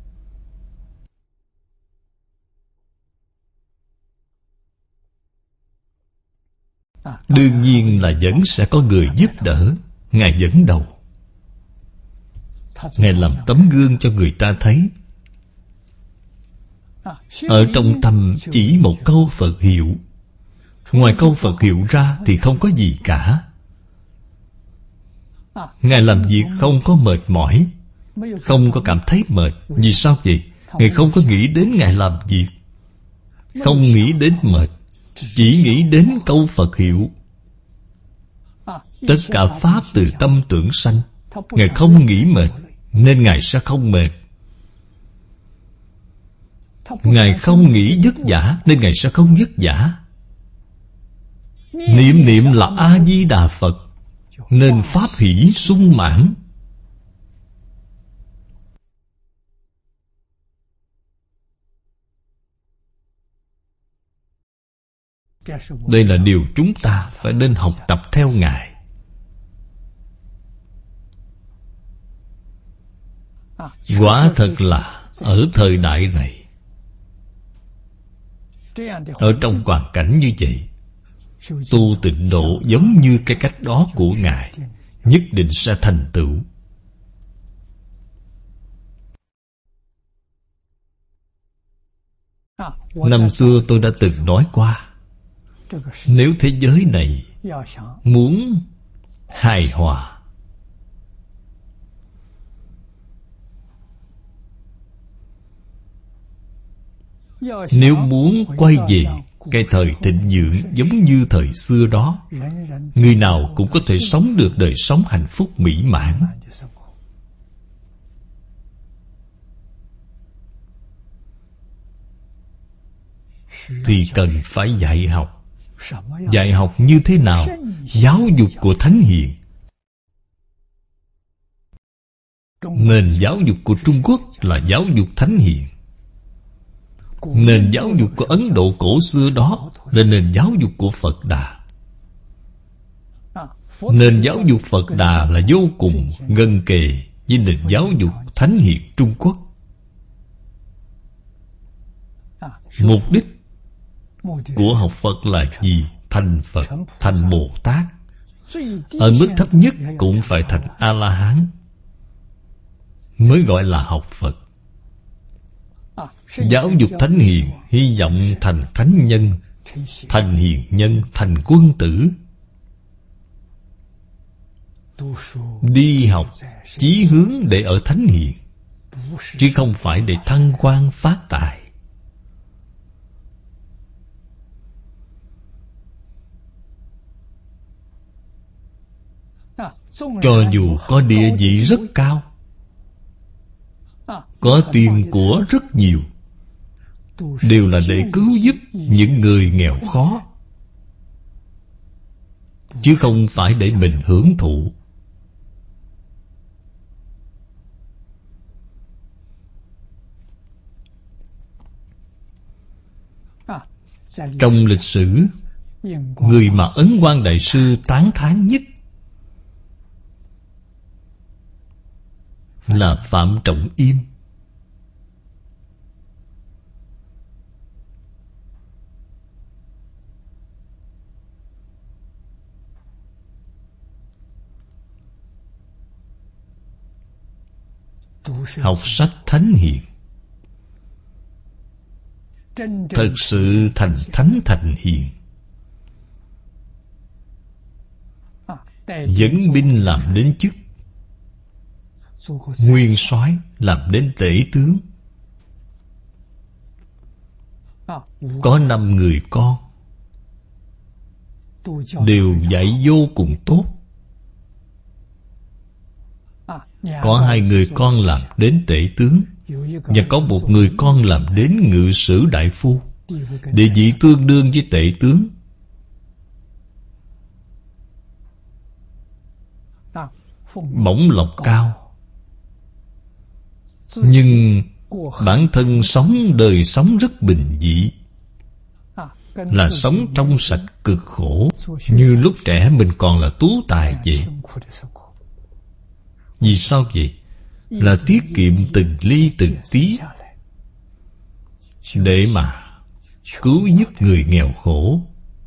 Đương nhiên là vẫn sẽ có người giúp đỡ. Ngài dẫn đầu. Ngài làm tấm gương cho người ta thấy. Ở trong tâm chỉ một câu Phật hiệu, ngoài câu Phật hiệu ra thì không có gì cả. Ngài làm việc không có mệt mỏi, không có cảm thấy mệt. Vì sao vậy? Ngài không có nghĩ đến Ngài làm việc, không nghĩ đến mệt, chỉ nghĩ đến câu Phật hiệu. Tất cả pháp từ tâm tưởng sanh. Ngài không nghĩ mệt nên Ngài sẽ không mệt. Ngài không nghĩ vất vả nên Ngài sẽ không vất vả. Niệm niệm là A-di-đà Phật nên pháp hỷ sung mãn. Đây là điều chúng ta phải nên học tập theo Ngài. Quả thật là ở thời đại này, ở trong hoàn cảnh như vậy, tu tịnh độ giống như cái cách đó của Ngài nhất định sẽ thành tựu. Năm xưa tôi đã từng nói qua, nếu thế giới này muốn hài hòa, nếu muốn quay về cái thời thịnh vượng giống như thời xưa đó, người nào cũng có thể sống được đời sống hạnh phúc mỹ mãn, thì cần phải dạy học. Dạy học như thế nào? Giáo dục của Thánh Hiền. Nền giáo dục của Trung Quốc là giáo dục thánh hiền. Nền giáo dục của Ấn Độ cổ xưa đó là nền giáo dục của Phật Đà. Nền giáo dục Phật Đà là vô cùng gần kề với nền giáo dục thánh hiền Trung Quốc. Mục đích của học Phật là gì? Thành Phật, thành Bồ Tát. Ở mức thấp nhất cũng phải thành A-la-hán mới gọi là học Phật. Giáo dục thánh hiền hy vọng thành thánh nhân, thành hiền nhân, thành quân tử. Đi học chí hướng để ở thánh hiền, chứ không phải để thăng quan phát tài. Cho dù có địa vị rất cao, có tiền của rất nhiều, đều là để cứu giúp những người nghèo khó, chứ không phải để mình hưởng thụ. Trong lịch sử, người mà Ấn Quang Đại Sư tán thán nhất là Phạm Trọng Im. Học sách thánh hiền, thật sự thành thánh thành hiền. Dẫn binh làm đến chức, nguyên soái làm đến tể tướng. Có năm người con, đều dạy vô cùng tốt. Có hai người con làm đến tể tướng, và có một người con làm đến ngự sử đại phu, địa vị tương đương với tể tướng. Bổng lộc cao, nhưng bản thân sống đời sống rất bình dị, là sống trong sạch cực khổ, như lúc trẻ mình còn là tú tài vậy. Vì sao vậy? Là tiết kiệm từng ly từng tí để mà cứu giúp người nghèo khổ.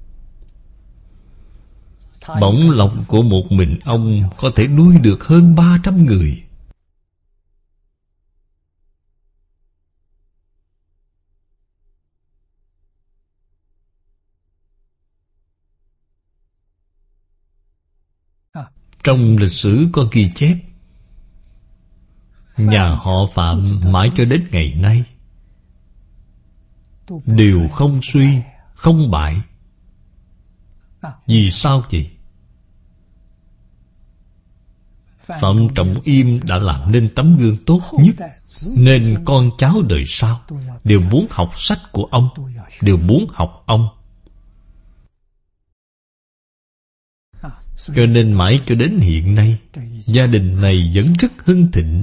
Bổng lộc của một mình ông có thể nuôi được hơn ba trăm người. Trong lịch sử có ghi chép, nhà họ Phạm mãi cho đến ngày nay đều không suy, không bại. Vì sao vậy? Phạm Trọng Im đã làm nên tấm gương tốt nhất, nên con cháu đời sau đều muốn học sách của ông, đều muốn học ông. Cho nên mãi cho đến hiện nay, gia đình này vẫn rất hưng thịnh.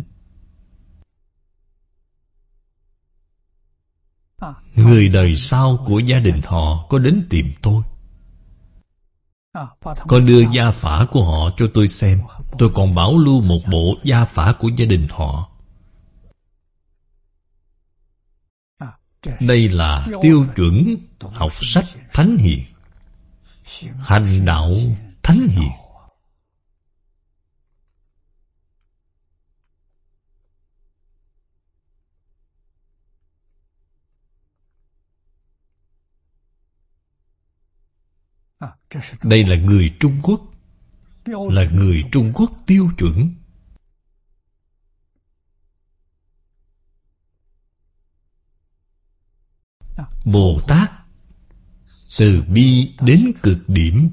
Người đời sau của gia đình họ có đến tìm tôi, có đưa gia phả của họ cho tôi xem. Tôi còn bảo lưu một bộ gia phả của gia đình họ. Đây là tiêu chuẩn học sách thánh hiền, hành đạo thánh hiền. Đây là người Trung Quốc, là người Trung Quốc tiêu chuẩn. Bồ Tát từ bi đến cực điểm,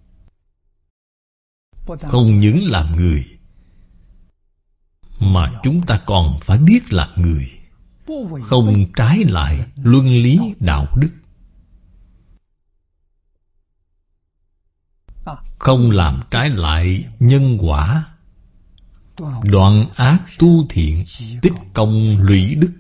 không những làm người, mà chúng ta còn phải biết là người, không trái lại luân lý đạo đức, không làm trái lại nhân quả, đoạn ác tu thiện, tích công lũy đức.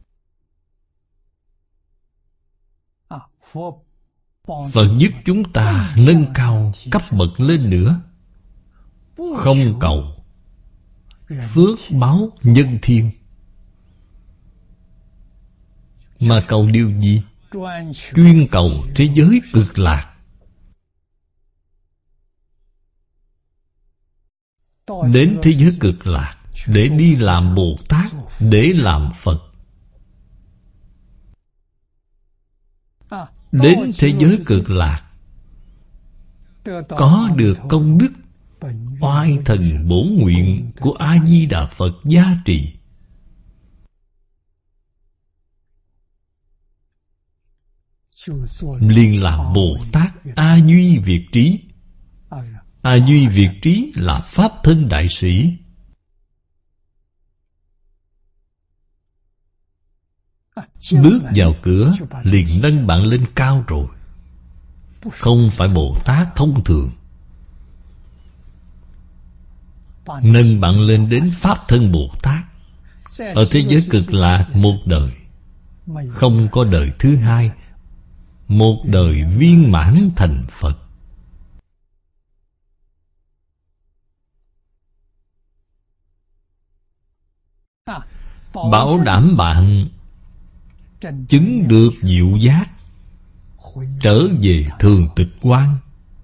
Phật giúp chúng ta nâng cao cấp bậc lên nữa, không cầu phước báo nhân thiên, mà cầu điều gì? Chuyên cầu thế giới cực lạc. Đến thế giới cực lạc để đi làm Bồ Tát, để làm Phật. Đến thế giới cực lạc có được công đức oai thần bổn nguyện của A Di Đà Phật gia trì. Liền làm Bồ Tát A Duy Việt Trí. A Duy Việt Trí là Pháp thân đại sĩ. Bước vào cửa liền nâng bạn lên cao rồi. Không phải Bồ Tát thông thường. Nâng bạn lên đến Pháp thân Bồ Tát. Ở thế giới cực lạc một đời, không có đời thứ hai. Một đời viên mãn thành Phật. Bảo đảm bạn chứng được diệu giác, trở về thường tịch quan.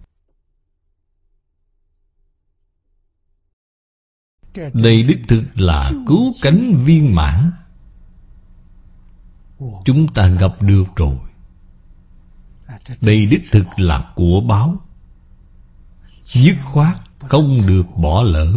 Đây đích thực là cứu cánh viên mãn. Chúng ta gặp được rồi. Đây đích thực là của báo, dứt khoát không được bỏ lỡ.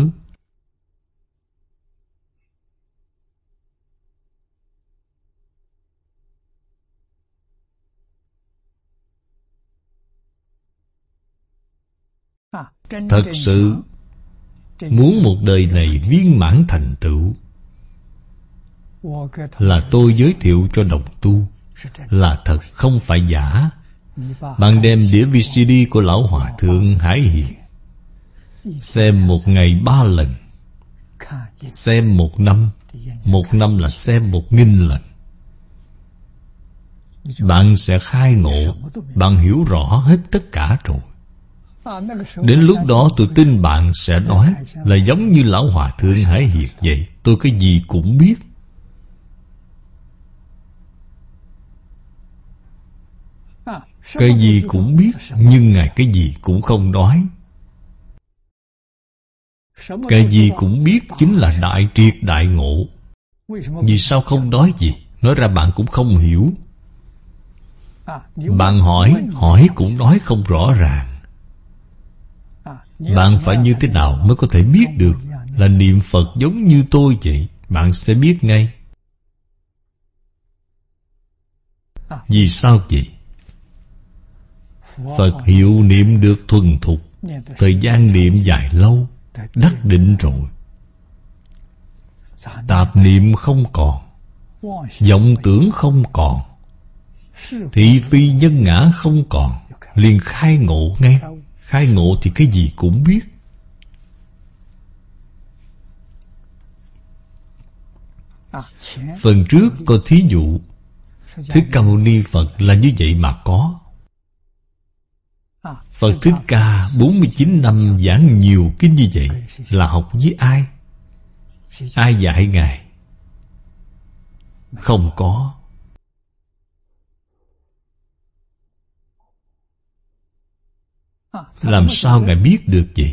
Thật sự muốn một đời này viên mãn thành tựu, là tôi giới thiệu cho đồng tu, là thật không phải giả. Bạn đem đĩa vê xê đê của Lão Hòa Thượng Hải Hiền xem một ngày ba lần, xem một năm, một năm là xem một nghìn lần. Bạn sẽ khai ngộ, bạn hiểu rõ hết tất cả rồi. Đến lúc đó tôi tin bạn sẽ nói là giống như Lão Hòa Thượng Hải Hiền vậy. Tôi cái gì cũng biết. Cái gì cũng biết, nhưng Ngài cái gì cũng không nói. Cái gì cũng biết chính là đại triệt đại ngộ. Vì sao không nói gì? Nói ra bạn cũng không hiểu. Bạn hỏi, hỏi cũng nói không rõ ràng. Bạn phải như thế nào mới có thể biết được là niệm Phật giống như tôi vậy? Bạn sẽ biết ngay. Vì sao vậy? Phật hiệu niệm được thuần thục, thời gian niệm dài lâu, đắc định rồi. Tạp niệm không còn, vọng tưởng không còn, thị phi nhân ngã không còn, liền khai ngộ ngay. Khai ngộ thì cái gì cũng biết. Phần trước có thí dụ Thích Ca Mâu Ni Phật là như vậy mà có. Phật Thích Ca bốn mươi chín năm giảng nhiều kinh như vậy là học với ai? Ai dạy Ngài? Không có. Làm sao Ngài biết được vậy?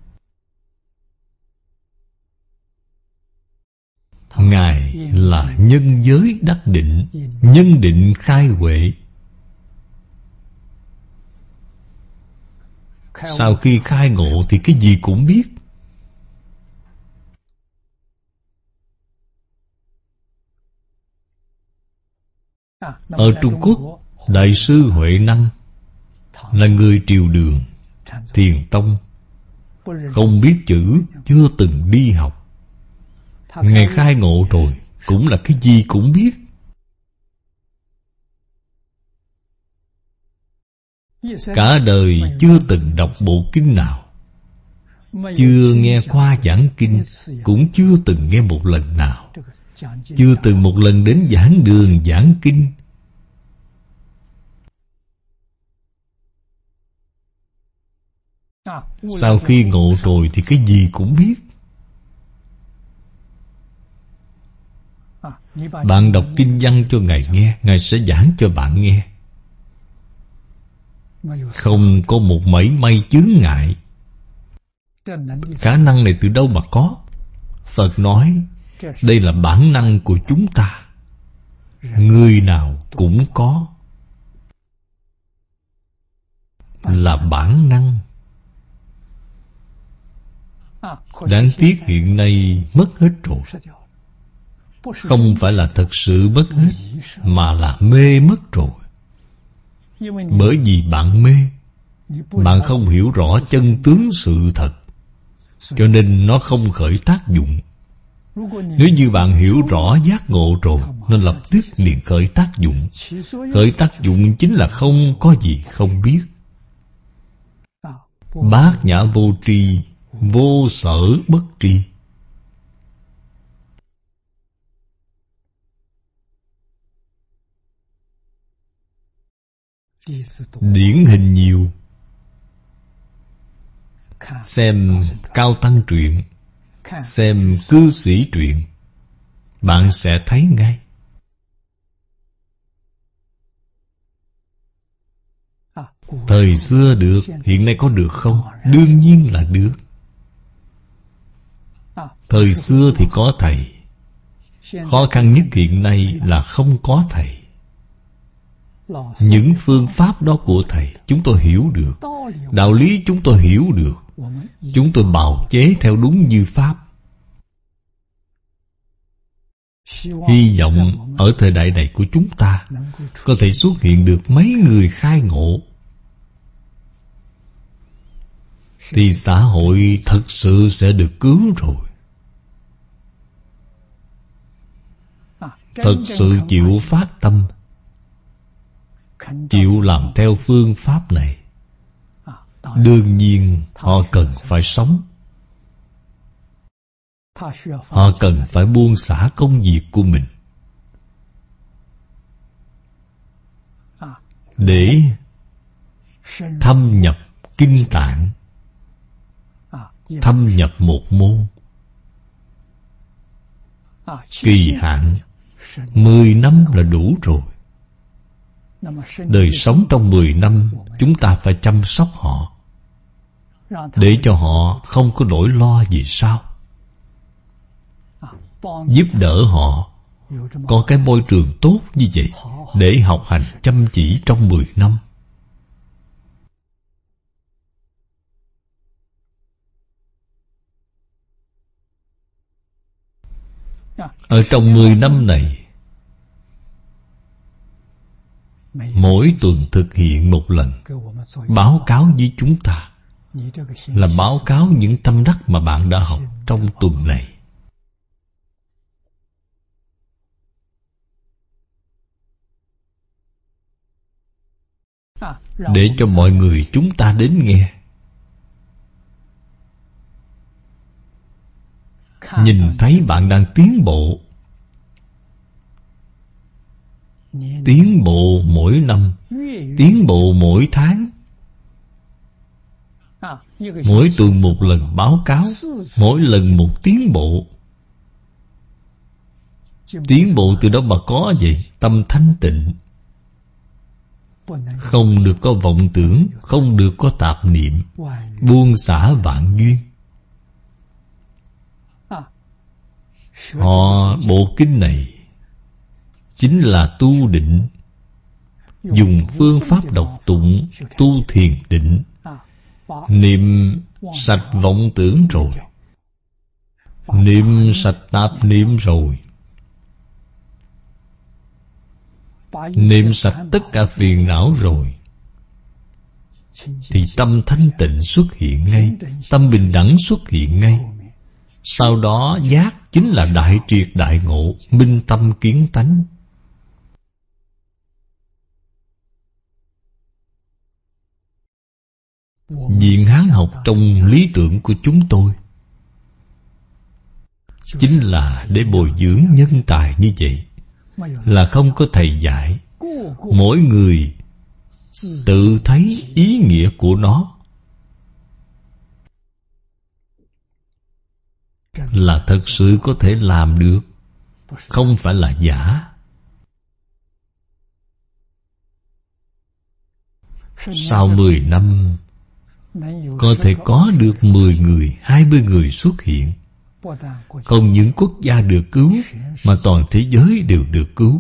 Ngài là nhân giới đắc định, nhân định khai huệ. Sau khi khai ngộ thì cái gì cũng biết. Ở Trung Quốc, Đại sư Huệ Năng là người Triều Đường, Thiền Tông, không biết chữ, chưa từng đi học. Ngài khai ngộ rồi, cũng là cái gì cũng biết. Cả đời chưa từng đọc bộ kinh nào, chưa nghe qua giảng kinh, cũng chưa từng nghe một lần nào, chưa từng một lần đến giảng đường giảng kinh. Sau khi ngộ rồi thì cái gì cũng biết. Bạn đọc kinh văn cho Ngài nghe, Ngài sẽ giảng cho bạn nghe. Không có một mảy may chướng ngại. Khả năng này từ đâu mà có? Phật nói đây là bản năng của chúng ta, người nào cũng có, là bản năng. Đáng tiếc hiện nay mất hết rồi. Không phải là thật sự mất hết, mà là mê mất rồi. Bởi vì bạn mê, bạn không hiểu rõ chân tướng sự thật, cho nên nó không khởi tác dụng. Nếu như bạn hiểu rõ giác ngộ rồi, nên lập tức liền khởi tác dụng. Khởi tác dụng chính là không có gì không biết. Bát nhã vô tri, vô sở bất tri. Điển hình nhiều. Xem Cao Tăng truyện, xem Cư Sĩ truyện, bạn sẽ thấy ngay. Thời xưa được, hiện nay có được không? Đương nhiên là được. Thời xưa thì có thầy. Khó khăn nhất hiện nay là không có thầy. Những phương pháp đó của thầy chúng tôi hiểu được, đạo lý chúng tôi hiểu được, chúng tôi bào chế theo đúng như pháp. Hy vọng ở thời đại này của chúng ta có thể xuất hiện được mấy người khai ngộ, thì xã hội thật sự sẽ được cứu rồi. Thật sự chịu phát tâm, chịu làm theo phương pháp này. Đương nhiên họ cần phải sống, họ cần phải buông xả công việc của mình để thâm nhập kinh tạng, thâm nhập một môn. Kỳ hạn mười năm là đủ rồi. Đời sống trong mười năm, chúng ta phải chăm sóc họ, để cho họ không có nỗi lo gì sao. Giúp đỡ họ có cái môi trường tốt như vậy, để học hành chăm chỉ trong mười năm. Ở trong mười năm này, mỗi tuần thực hiện một lần, báo cáo với chúng ta, là báo cáo những tâm đắc mà bạn đã học trong tuần này. Để cho mọi người chúng ta đến nghe, nhìn thấy bạn đang tiến bộ. Tiến bộ mỗi năm, tiến bộ mỗi tháng, mỗi tuần một lần báo cáo, mỗi lần một tiến bộ. Tiến bộ từ đâu mà có vậy? Tâm thanh tịnh, không được có vọng tưởng, không được có tạp niệm, buông xả vạn duyên. Họ bộ kinh này chính là tu định, dùng phương pháp độc tụng tu thiền định, niệm sạch vọng tưởng rồi, niệm sạch tạp niệm rồi, niệm sạch tất cả phiền não rồi, thì tâm thanh tịnh xuất hiện ngay, tâm bình đẳng xuất hiện ngay. Sau đó giác chính là đại triệt đại ngộ, minh tâm kiến tánh. Viện Hán học trong lý tưởng của chúng tôi chính là để bồi dưỡng nhân tài như vậy, là không có thầy dạy, mỗi người tự thấy ý nghĩa của nó, là thật sự có thể làm được, không phải là giả. Sau mười năm có thể có được mười người, hai mươi người xuất hiện. Không những quốc gia được cứu, mà toàn thế giới đều được cứu.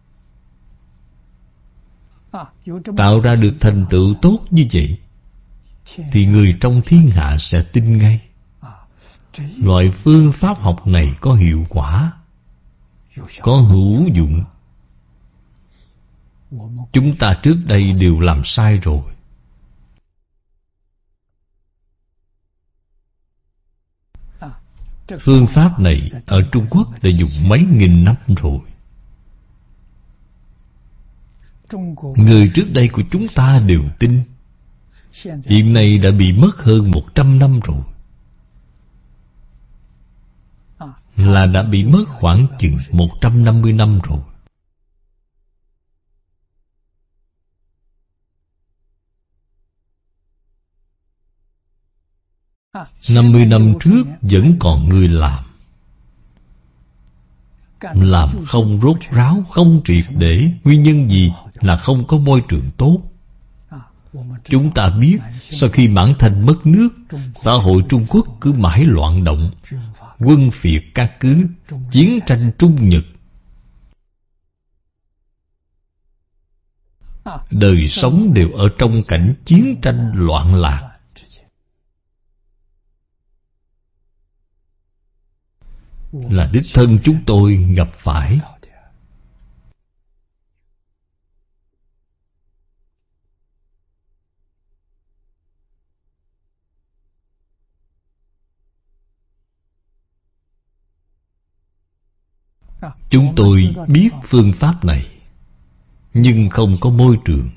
Tạo ra được thành tựu tốt như vậy, thì người trong thiên hạ sẽ tin ngay. Loại phương pháp học này có hiệu quả, có hữu dụng. Chúng ta trước đây đều làm sai rồi. Phương pháp này ở Trung Quốc đã dùng mấy nghìn năm rồi. Người trước đây của chúng ta đều tin. Hiện nay đã bị mất hơn một trăm năm rồi, là đã bị mất khoảng chừng một trăm năm mươi năm rồi. Năm mươi năm trước vẫn còn người làm, làm không rốt ráo, không triệt để. Nguyên nhân gì? Là không có môi trường tốt. Chúng ta biết, sau khi Mãn Thanh mất nước, xã hội Trung Quốc cứ mãi loạn động, quân phiệt các cứ, chiến tranh Trung Nhật. Đời sống đều ở trong cảnh chiến tranh loạn lạc. Là đích thân chúng tôi gặp phải. Chúng tôi biết phương pháp này, nhưng không có môi trường.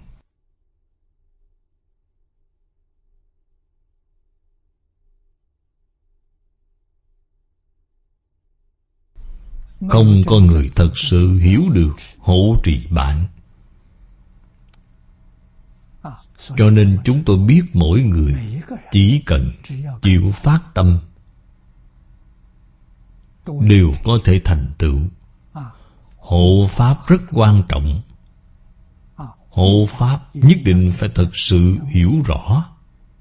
Không có người thật sự hiểu được hộ trì bạn. Cho nên chúng tôi biết mỗi người chỉ cần chịu phát tâm đều có thể thành tựu. Hộ pháp rất quan trọng. Hộ pháp nhất định phải thật sự hiểu rõ.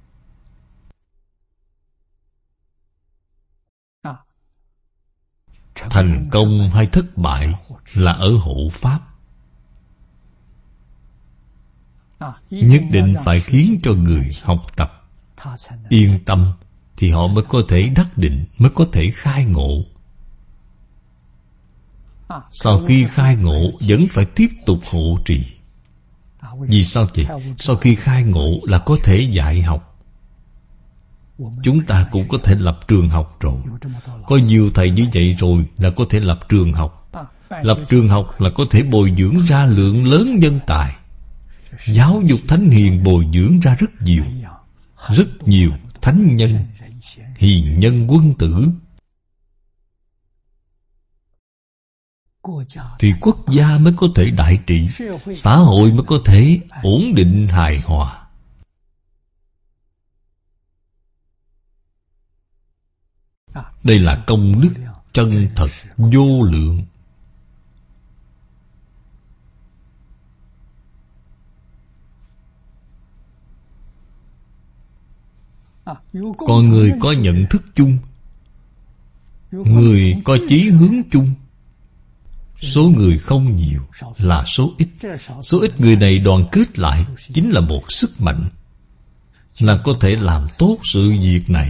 Thành công hay thất bại là ở hộ pháp. Nhất định phải khiến cho người học tập yên tâm, thì họ mới có thể đắc định, mới có thể khai ngộ. Sau khi khai ngộ vẫn phải tiếp tục hộ trì. Vì sao vậy? Sau khi khai ngộ là có thể dạy học. Chúng ta cũng có thể lập trường học rồi. Có nhiều thầy như vậy rồi là có thể lập trường học. Lập trường học là có thể bồi dưỡng ra lượng lớn nhân tài. Giáo dục thánh hiền bồi dưỡng ra rất nhiều, rất nhiều thánh nhân, hiền nhân quân tử, thì quốc gia mới có thể đại trị, xã hội mới có thể ổn định hài hòa. Đây là công đức chân thật vô lượng. Con người có nhận thức chung, người có chí hướng chung. Số người không nhiều, là số ít. Số ít người này đoàn kết lại chính là một sức mạnh, là có thể làm tốt sự việc này.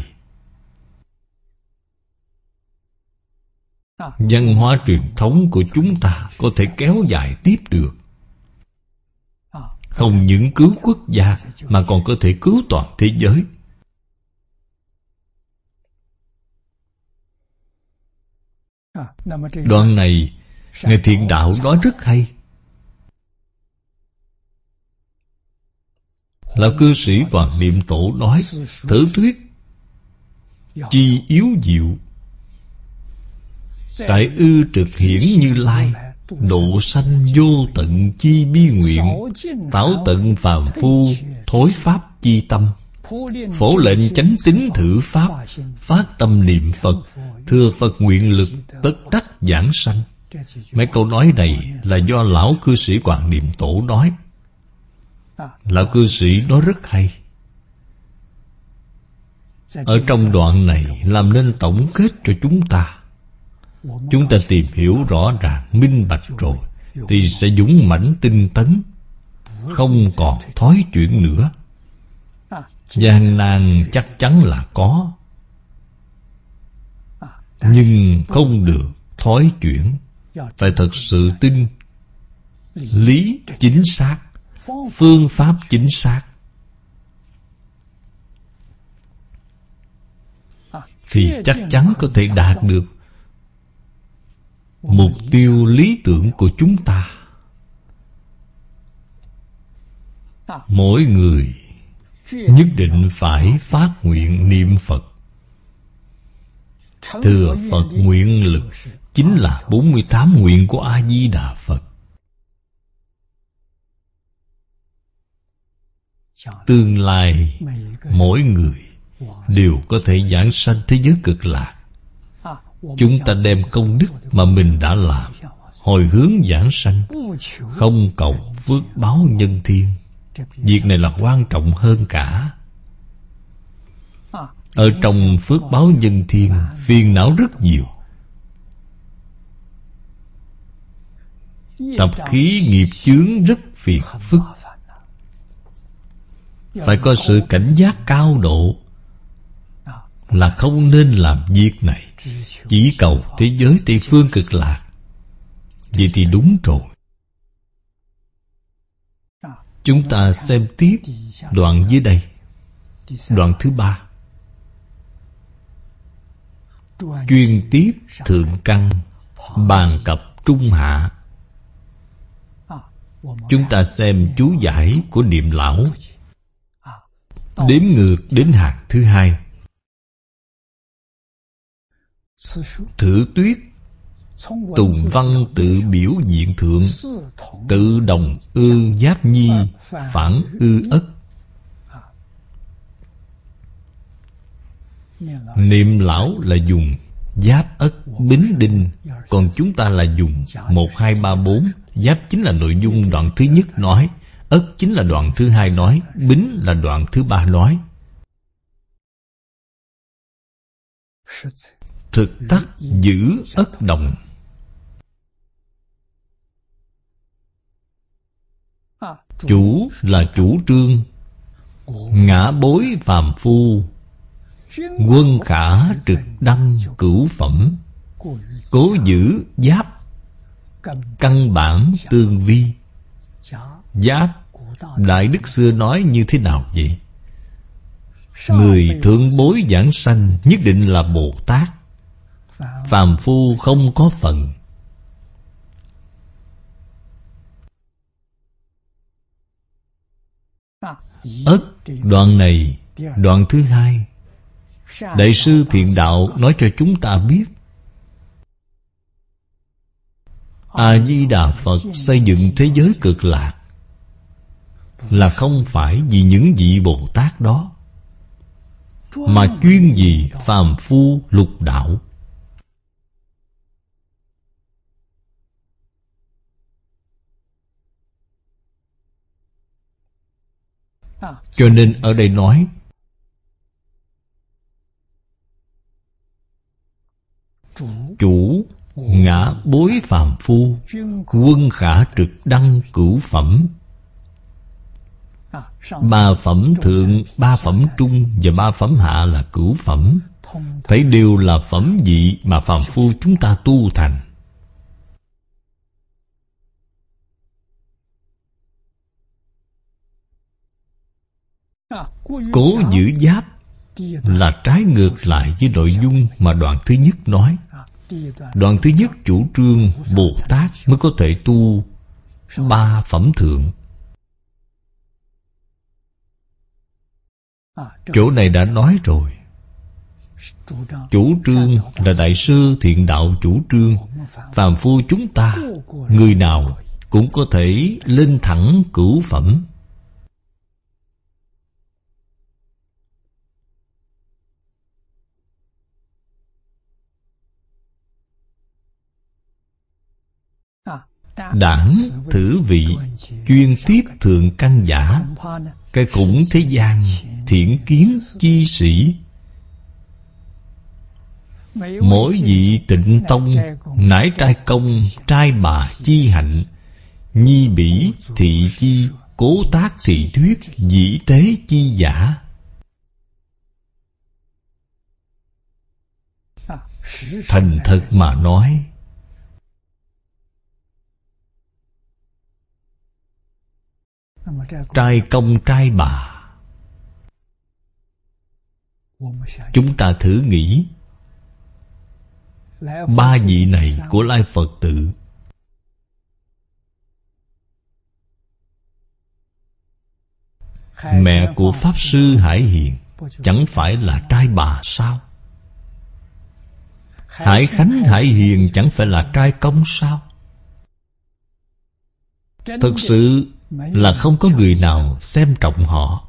Văn hóa truyền thống của chúng ta có thể kéo dài tiếp được. Không những cứu quốc gia, mà còn có thể cứu toàn thế giới. Đoạn này Ngài Thiện Đạo nói rất hay. Lão cư sĩ Quảng Niệm Tổ nói: Thử thuyết chi yếu diệu, tại ư trực hiển Như Lai, độ sanh vô tận chi bi nguyện, tảo tận phàm phu thối pháp chi tâm, phổ lệnh chánh tín thử pháp, phát tâm niệm Phật, thừa Phật nguyện lực, tất đắc giảng sanh. Mấy câu nói này là do lão cư sĩ Quảng Niệm Tổ nói. Lão cư sĩ nói rất hay. Ở trong đoạn này làm nên tổng kết cho chúng ta. Chúng ta tìm hiểu rõ ràng, minh bạch rồi thì sẽ dũng mãnh tinh tấn, không còn thói chuyển nữa. Gian nan chắc chắn là có, nhưng không được thói chuyển. Phải thật sự tin lý chính xác, phương pháp chính xác, thì chắc chắn có thể đạt được mục tiêu lý tưởng của chúng ta. Mỗi người nhất định phải phát nguyện niệm Phật. Thừa Phật nguyện lực chính là bốn mươi tám nguyện của A-di-đà Phật. Tương lai mỗi người đều có thể giảng sanh thế giới cực lạc. Chúng ta đem công đức mà mình đã làm hồi hướng giảng sanh, không cầu phước báo nhân thiên. Việc này là quan trọng hơn cả. Ở trong phước báo nhân thiên, phiền não rất nhiều. Tập khí nghiệp chướng rất phiền phức. Phải có sự cảnh giác cao độ, là không nên làm việc này, chỉ cầu thế giới Tây Phương cực lạc. Vậy thì đúng rồi. Chúng ta xem tiếp đoạn dưới đây, đoạn thứ ba. Chuyên tiếp thượng căn, bàn cập trung hạ. Chúng ta xem chú giải của Niệm Lão, đếm ngược đến hàng thứ hai. Thử tuyết, tùng văn tự biểu diện thượng, tự đồng ư giáp nhi, phản ư ất. Niệm Lão là dùng giáp ất bính đinh, còn chúng ta là dùng một hai ba bốn. Giáp chính là nội dung đoạn thứ nhất nói, ất chính là đoạn thứ hai nói, bính là đoạn thứ ba nói. Thực tắc giữ ất đồng. Chủ là chủ trương, ngã bối phàm phu, quân khả trực đăng cửu phẩm. Cố giữ giáp, căn bản tương vi. Giáp, Đại Đức xưa nói như thế nào vậy? Người thượng bối giảng sanh nhất định là Bồ Tát, phàm phu không có phần. Ất, đoạn này, đoạn thứ hai, Đại sư Thiện Đạo nói cho chúng ta biết, A-di-đà Phật xây dựng thế giới cực lạc là không phải vì những vị Bồ Tát đó, mà chuyên vì phàm phu lục đạo. Cho nên ở đây nói chủ ngã bối phàm phu, quân khả trực đăng cửu phẩm. Ba phẩm thượng, ba phẩm trung và ba phẩm hạ là cửu phẩm. Thấy đều là phẩm vị mà phàm phu chúng ta tu thành. Cố giữ giáp là trái ngược lại với nội dung mà đoạn thứ nhất nói. Đoạn thứ nhất chủ trương Bồ Tát mới có thể tu ba phẩm thượng. Chỗ này đã nói rồi. Chủ trương là Đại sư Thiện Đạo chủ trương. Phàm phu chúng ta, người nào cũng có thể lên thẳng cửu phẩm. Đảng thử vị chuyên tiết thượng căn giả, cái cũng thế gian thiện kiến chi sĩ. Mỗi vị tịnh tông nải trai công trai bà chi hạnh, nhi bỉ thị chi cố tác thị thuyết dĩ tế chi giả. Thành thật mà nói, trai công trai bà, chúng ta thử nghĩ, ba vị này của Lai Phật tự, mẹ của Pháp Sư Hải Hiền chẳng phải là trai bà sao? Hải Khánh Hải Hiền chẳng phải là trai công sao? Thật sự là không có người nào xem trọng họ.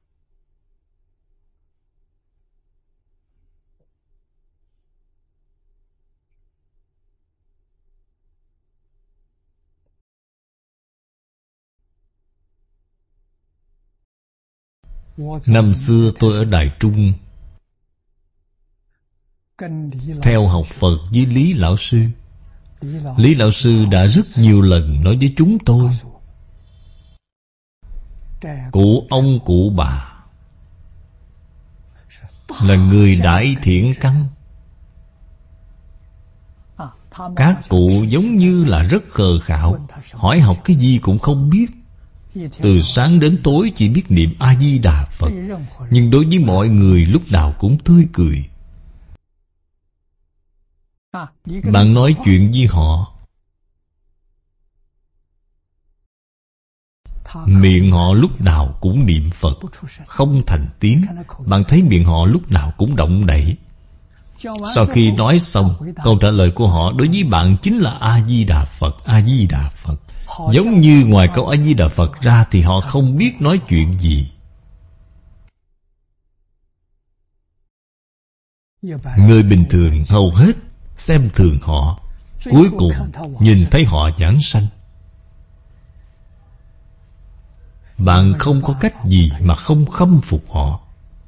Năm xưa tôi ở Đài Trung theo học Phật với Lý Lão Sư. Lý Lão Sư đã rất nhiều lần nói với chúng tôi, cụ ông cụ bà là người đại thiện căn. Các cụ giống như là rất khờ khạo, hỏi học cái gì cũng không biết. Từ sáng đến tối chỉ biết niệm A-di-đà Phật, nhưng đối với mọi người lúc nào cũng tươi cười. Bạn nói chuyện với họ, miệng họ lúc nào cũng niệm Phật, không thành tiếng. Bạn thấy miệng họ lúc nào cũng động đậy. Sau khi nói xong, câu trả lời của họ đối với bạn chính là A-di-đà Phật, A-di-đà Phật. Giống như ngoài câu A-di-đà Phật ra thì họ không biết nói chuyện gì. Người bình thường hầu hết xem thường họ, cuối cùng nhìn thấy họ giảng sanh. Bạn không có cách gì mà không khâm phục họ.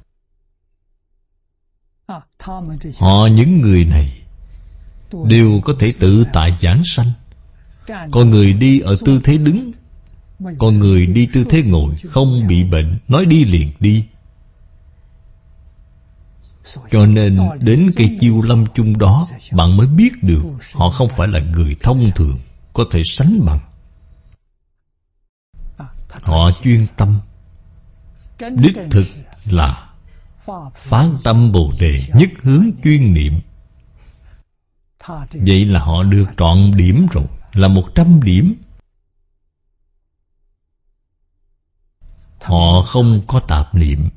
Họ, những người này đều có thể tự tại giảng sanh. Con người đi ở tư thế đứng, con người đi tư thế ngồi, không bị bệnh, nói đi liền đi. Cho nên đến cây chiêu lâm chung đó, bạn mới biết được họ không phải là người thông thường có thể sánh bằng. Họ chuyên tâm, đích thực là phán tâm Bồ Đề, nhất hướng chuyên niệm. Vậy là họ được trọn điểm rồi, là một trăm điểm. Họ không có tạp niệm.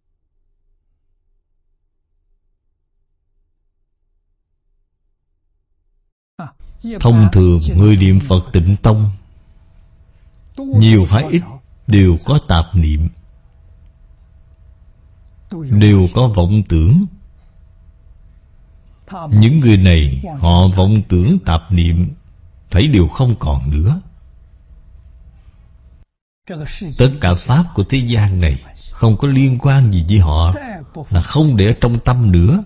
Thông thường người niệm Phật Tịnh Tông, nhiều hay ít đều có tạp niệm, đều có vọng tưởng. Những người này họ vọng tưởng tạp niệm thấy đều không còn nữa. Tất cả pháp của thế gian này không có liên quan gì với họ, là không để ở trong tâm nữa.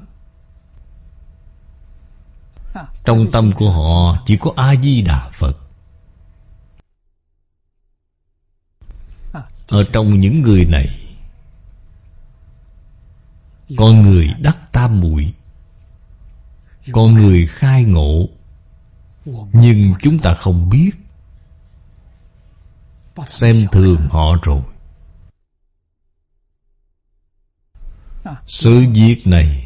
Trong tâm của họ chỉ có A-di-đà Phật. Ở trong những người này, con người đắc tam muội, con người khai ngộ, nhưng chúng ta không biết, xem thường họ rồi. Sự việc này,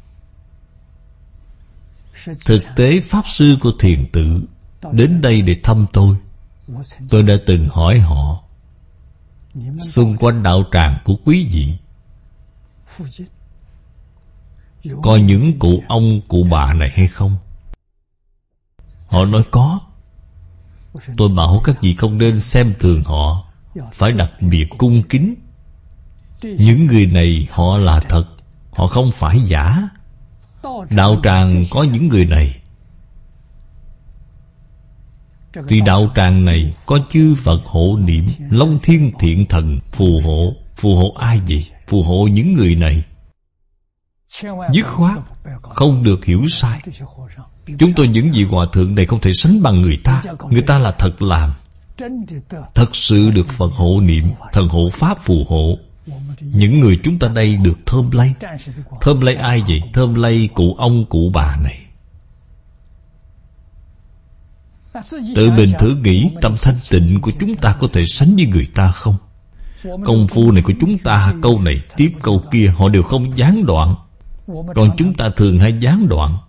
thực tế Pháp Sư của Thiền Tự đến đây để thăm tôi. Tôi đã từng hỏi họ, xung quanh đạo tràng của quý vị Có những cụ ông cụ bà này hay không? Họ nói có. Tôi bảo các vị không nên xem thường họ, phải đặc biệt cung kính. Những người này họ là thật, họ không phải giả. Đạo tràng có những người này. Vì đạo tràng này có chư Phật hộ niệm, Long Thiên Thiện Thần phù hộ. Phù hộ ai vậy? Phù hộ những người này. Dứt khoát không được hiểu sai. Chúng tôi những vị hòa thượng này không thể sánh bằng người ta. Người ta là thật làm, thật sự được Phật hộ niệm, thần hộ Pháp phù hộ. Những người chúng ta đây được thơm lây. Thơm lây ai vậy? Thơm lây cụ ông cụ bà này. Tự mình thử nghĩ, tâm thanh tịnh của chúng ta có thể sánh với người ta không? Công phu này của chúng ta, câu này tiếp câu kia, họ đều không gián đoạn. Còn chúng ta thường hay gián đoạn.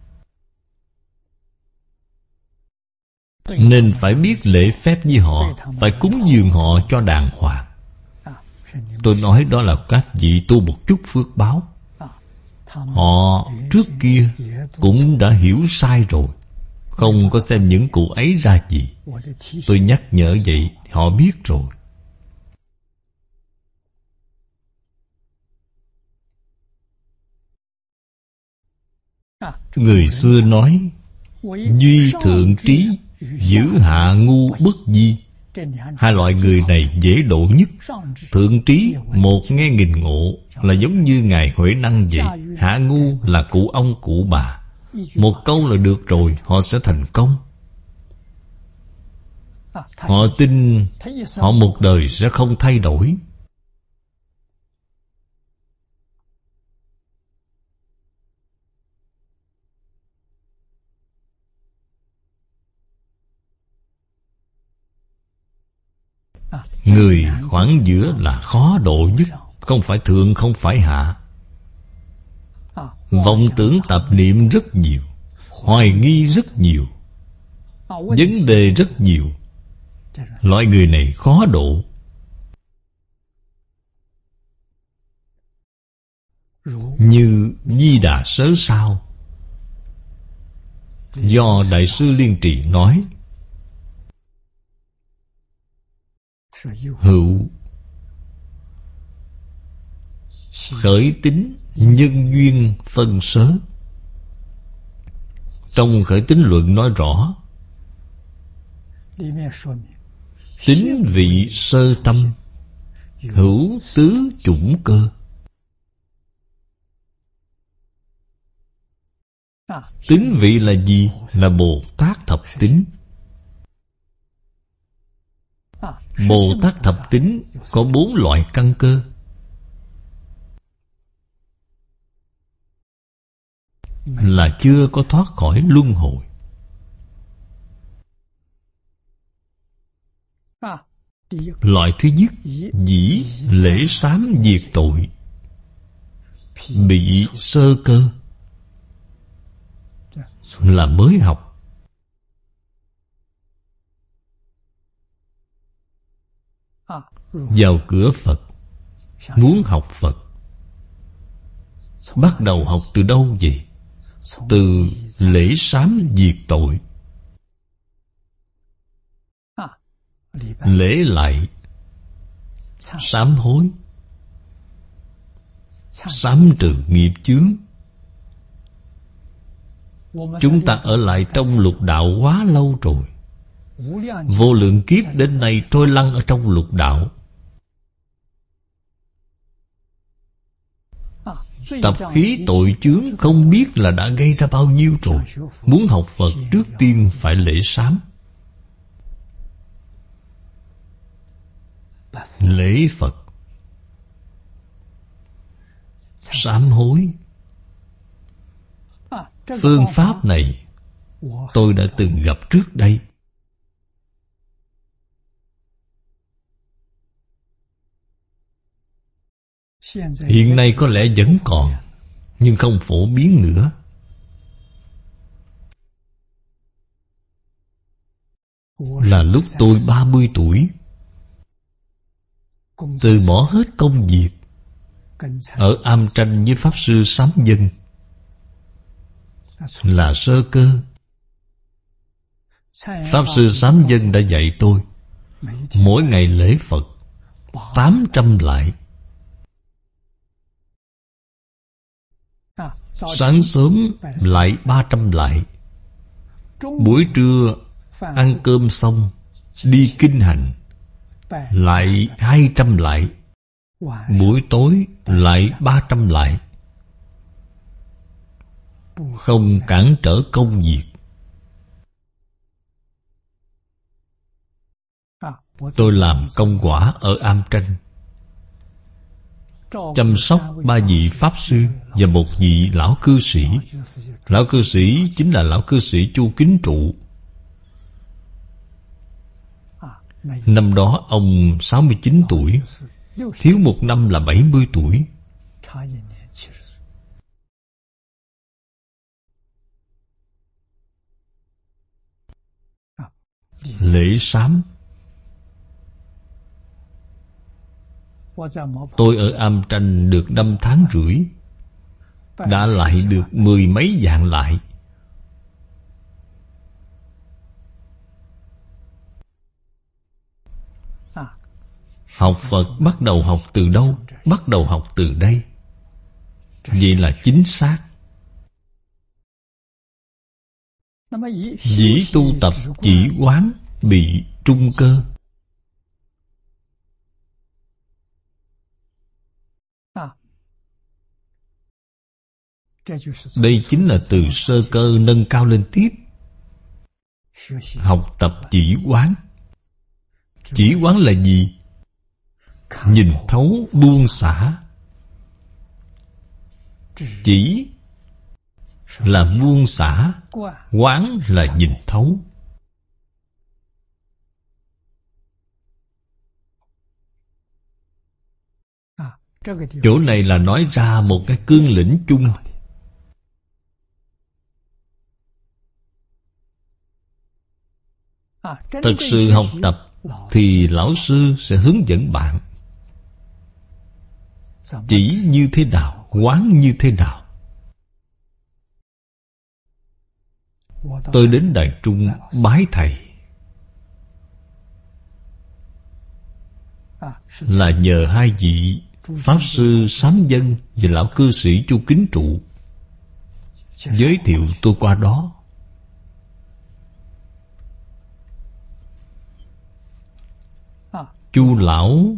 Nên phải biết lễ phép với họ, phải cúng dường họ cho đàng hoàng. Tôi nói đó là các vị tu một chút phước báo. Họ trước kia cũng đã hiểu sai rồi, không có xem những cụ ấy ra gì. Tôi nhắc nhở vậy, họ biết rồi. Người xưa nói, duy thượng trí, giữ hạ ngu bất di. Hai loại người này dễ độ nhất. Thượng trí, một nghe nghìn ngộ, là giống như Ngài Huệ Năng vậy. Hạ ngu là cụ ông cụ bà. Một câu là được rồi, họ sẽ thành công. Họ tin họ một đời sẽ không thay đổi. Người khoảng giữa là khó độ nhất. Không phải thượng, không phải hạ. Vọng tưởng tập niệm rất nhiều, hoài nghi rất nhiều, vấn đề rất nhiều. Loại người này khó độ. Như Di Đà Sớ Sao, do Đại sư Liên Trì nói, hữu khởi tín nhân duyên phân sớ. Trong khởi tín luận nói rõ, tín vị sơ tâm, hữu tứ chủng cơ. Tín vị là gì? Là Bồ Tát thập tín. Bồ Tát thập tín có bốn loại căn cơ. Là chưa có thoát khỏi luân hồi. Loại thứ nhất, dĩ lễ sám diệt tội, bị sơ cơ, là mới học. Vào cửa Phật, muốn học Phật, bắt đầu học từ đâu vậy? Từ lễ sám diệt tội. Lễ lạy, sám hối, sám trừ nghiệp chướng. Chúng ta ở lại trong lục đạo quá lâu rồi. Vô lượng kiếp đến nay trôi lăn ở trong lục đạo. Tập khí tội chướng không biết là đã gây ra bao nhiêu rồi. Muốn học Phật trước tiên phải lễ sám. Lễ Phật, sám hối. Phương pháp này tôi đã từng gặp trước đây. Hiện nay có lẽ vẫn còn, nhưng không phổ biến nữa. Là lúc tôi ba mươi tuổi, từ bỏ hết công việc, ở am tranh với Pháp Sư Sám Dân là sơ cơ. Pháp Sư Sám Dân đã dạy tôi mỗi ngày lễ Phật tám trăm lại. Sáng sớm lại ba trăm lại. Buổi trưa ăn cơm xong đi kinh hành lại hai trăm lại. Buổi tối lại ba trăm lại. Không cản trở công việc. Tôi làm công quả ở am tranh, chăm sóc ba vị Pháp Sư và một vị lão cư sĩ. Lão cư sĩ chính là lão cư sĩ Chu Kính Trụ. Năm đó ông sáu mươi chín tuổi, thiếu một năm là bảy mươi tuổi. Lễ sám, tôi ở am tranh được năm tháng rưỡi, đã lại được mười mấy vạn lại. Học Phật bắt đầu học từ đâu? Bắt đầu học từ đây. Vậy là chính xác. Dĩ tu tập chỉ quán bị trung cơ. Đây chính là từ sơ cơ nâng cao lên tiếp. Học tập chỉ quán. Chỉ quán là gì? Nhìn thấu buông xả. Chỉ là buông xả, quán là nhìn thấu. Chỗ này là nói ra một cái cương lĩnh chung. Thật sự học tập thì lão sư sẽ hướng dẫn bạn. Chỉ như thế nào, quán như thế nào. Tôi đến Đài Trung bái thầy là nhờ hai vị Pháp Sư Sám Dân và lão cư sĩ Chu Kính Trụ giới thiệu tôi qua đó. Chu lão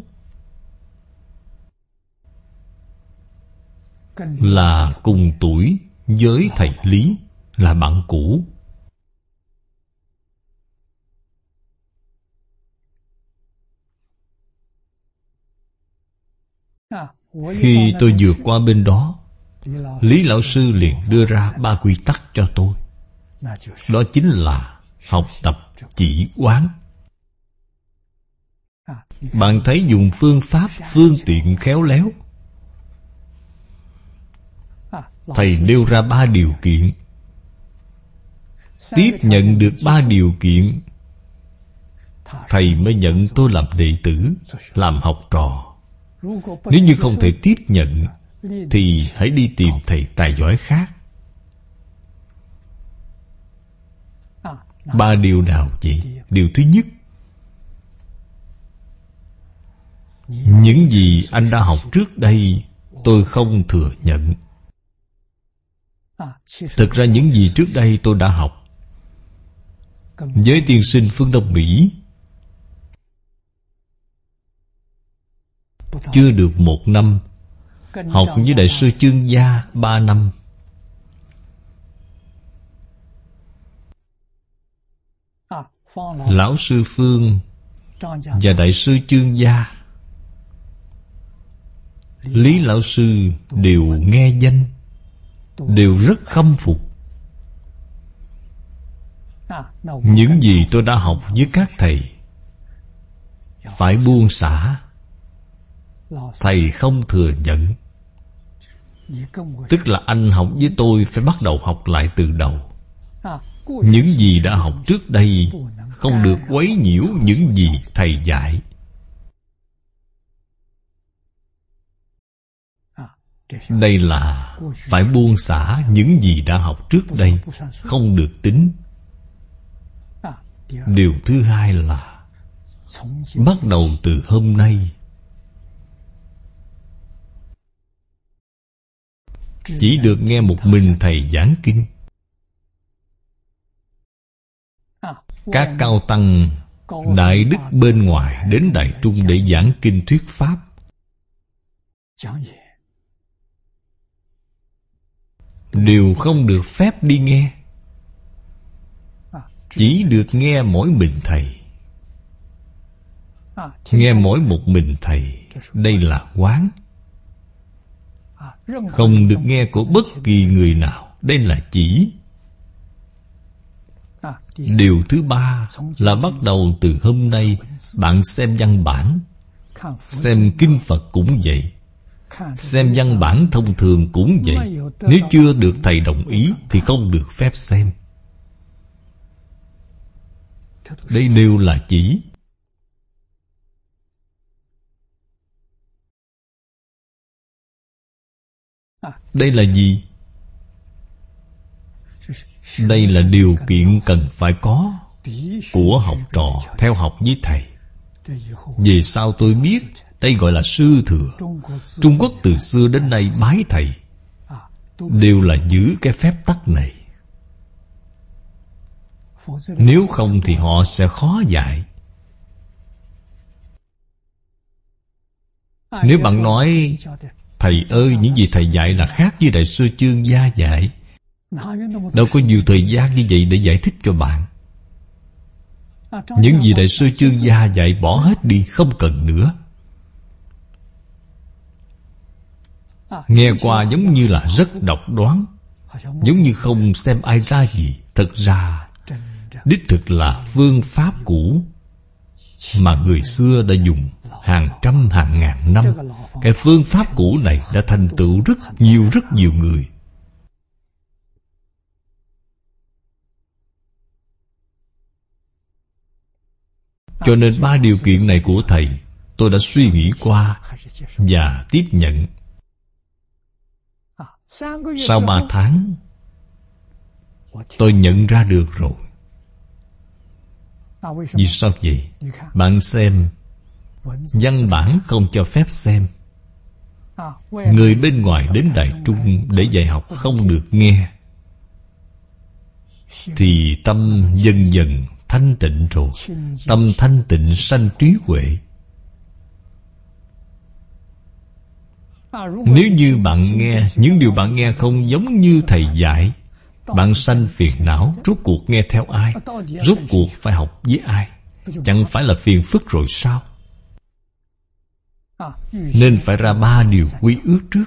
là cùng tuổi với thầy Lý, là bạn cũ. Khi tôi vượt qua bên đó, Lý lão sư liền đưa ra ba quy tắc cho tôi. Đó chính là học tập chỉ quán. Bạn thấy dùng phương pháp phương tiện khéo léo. Thầy nêu ra ba điều kiện. Tiếp nhận được ba điều kiện, thầy mới nhận tôi làm đệ tử, làm học trò. Nếu như không thể tiếp nhận thì hãy đi tìm thầy tài giỏi khác. Ba điều nào vậy? Điều thứ nhất, những gì anh đã học trước đây tôi không thừa nhận. Thực ra những gì trước đây tôi đã học với tiên sinh phương Đông Mỹ chưa được một năm, học với đại sư Chương Gia ba năm. Lão sư Phương và đại sư Chương Gia, Lý lão sư đều nghe danh, đều rất khâm phục. Những gì tôi đã học với các thầy phải buông xả. Thầy không thừa nhận, tức là anh học với tôi phải bắt đầu học lại từ đầu. Những gì đã học trước đây không được quấy nhiễu những gì thầy dạy. Đây là phải buông xả những gì đã học trước đây, không được tính. Điều thứ hai là bắt đầu từ hôm nay, chỉ được nghe một mình Thầy giảng kinh. Các cao tăng, đại đức bên ngoài đến Đại Trung để giảng kinh thuyết pháp, đều không được phép đi nghe, chỉ được nghe mỗi mình Thầy. Nghe mỗi một mình Thầy, đây là quán. Không được nghe của bất kỳ người nào, đây là chỉ. Điều thứ ba là bắt đầu từ hôm nay, bạn xem văn bản, xem kinh Phật cũng vậy, xem văn bản thông thường cũng vậy. Nếu chưa được Thầy đồng ý thì không được phép xem. Đây đều là chỉ. Đây là gì? Đây là điều kiện cần phải có của học trò theo học với Thầy. Về sau tôi biết đây gọi là sư thừa. Trung Quốc từ xưa đến nay bái Thầy đều là giữ cái phép tắc này. Nếu không thì họ sẽ khó dạy. Nếu bạn nói Thầy ơi, những gì Thầy dạy là khác với Đại sư Chương Gia dạy, đâu có nhiều thời gian như vậy để giải thích cho bạn. Những gì Đại sư Chương Gia dạy bỏ hết đi, không cần nữa. Nghe qua giống như là rất độc đoán, giống như không xem ai ra gì. Thật ra đích thực là phương pháp cũ mà người xưa đã dùng hàng trăm hàng ngàn năm. Cái phương pháp cũ này đã thành tựu rất nhiều rất nhiều người. Cho nên ba điều kiện này của Thầy tôi đã suy nghĩ qua và tiếp nhận. Sau ba tháng tôi nhận ra được rồi. Vì sao vậy? Bạn xem, văn bản không cho phép xem. Người bên ngoài đến Đại Trung để dạy học không được nghe, thì tâm dần dần thanh tịnh rồi. Tâm thanh tịnh sanh trí huệ. Nếu như bạn nghe, những điều bạn nghe không giống như Thầy dạy, bạn sanh phiền não. Rốt cuộc nghe theo ai? Rốt cuộc phải học với ai? Chẳng phải là phiền phức rồi sao? Nên phải ra ba điều quy ước trước.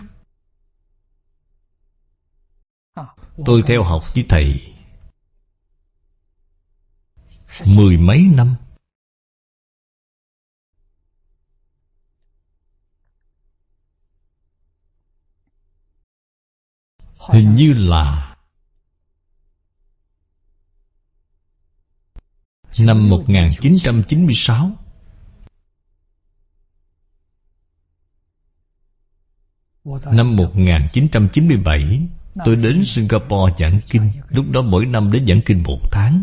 Tôi theo học với Thầy mười mấy năm. Hình như là năm một nghìn chín trăm chín mươi sáu. Năm một nghìn chín trăm chín mươi bảy, tôi đến Singapore giảng kinh. Lúc đó mỗi năm đến giảng kinh một tháng.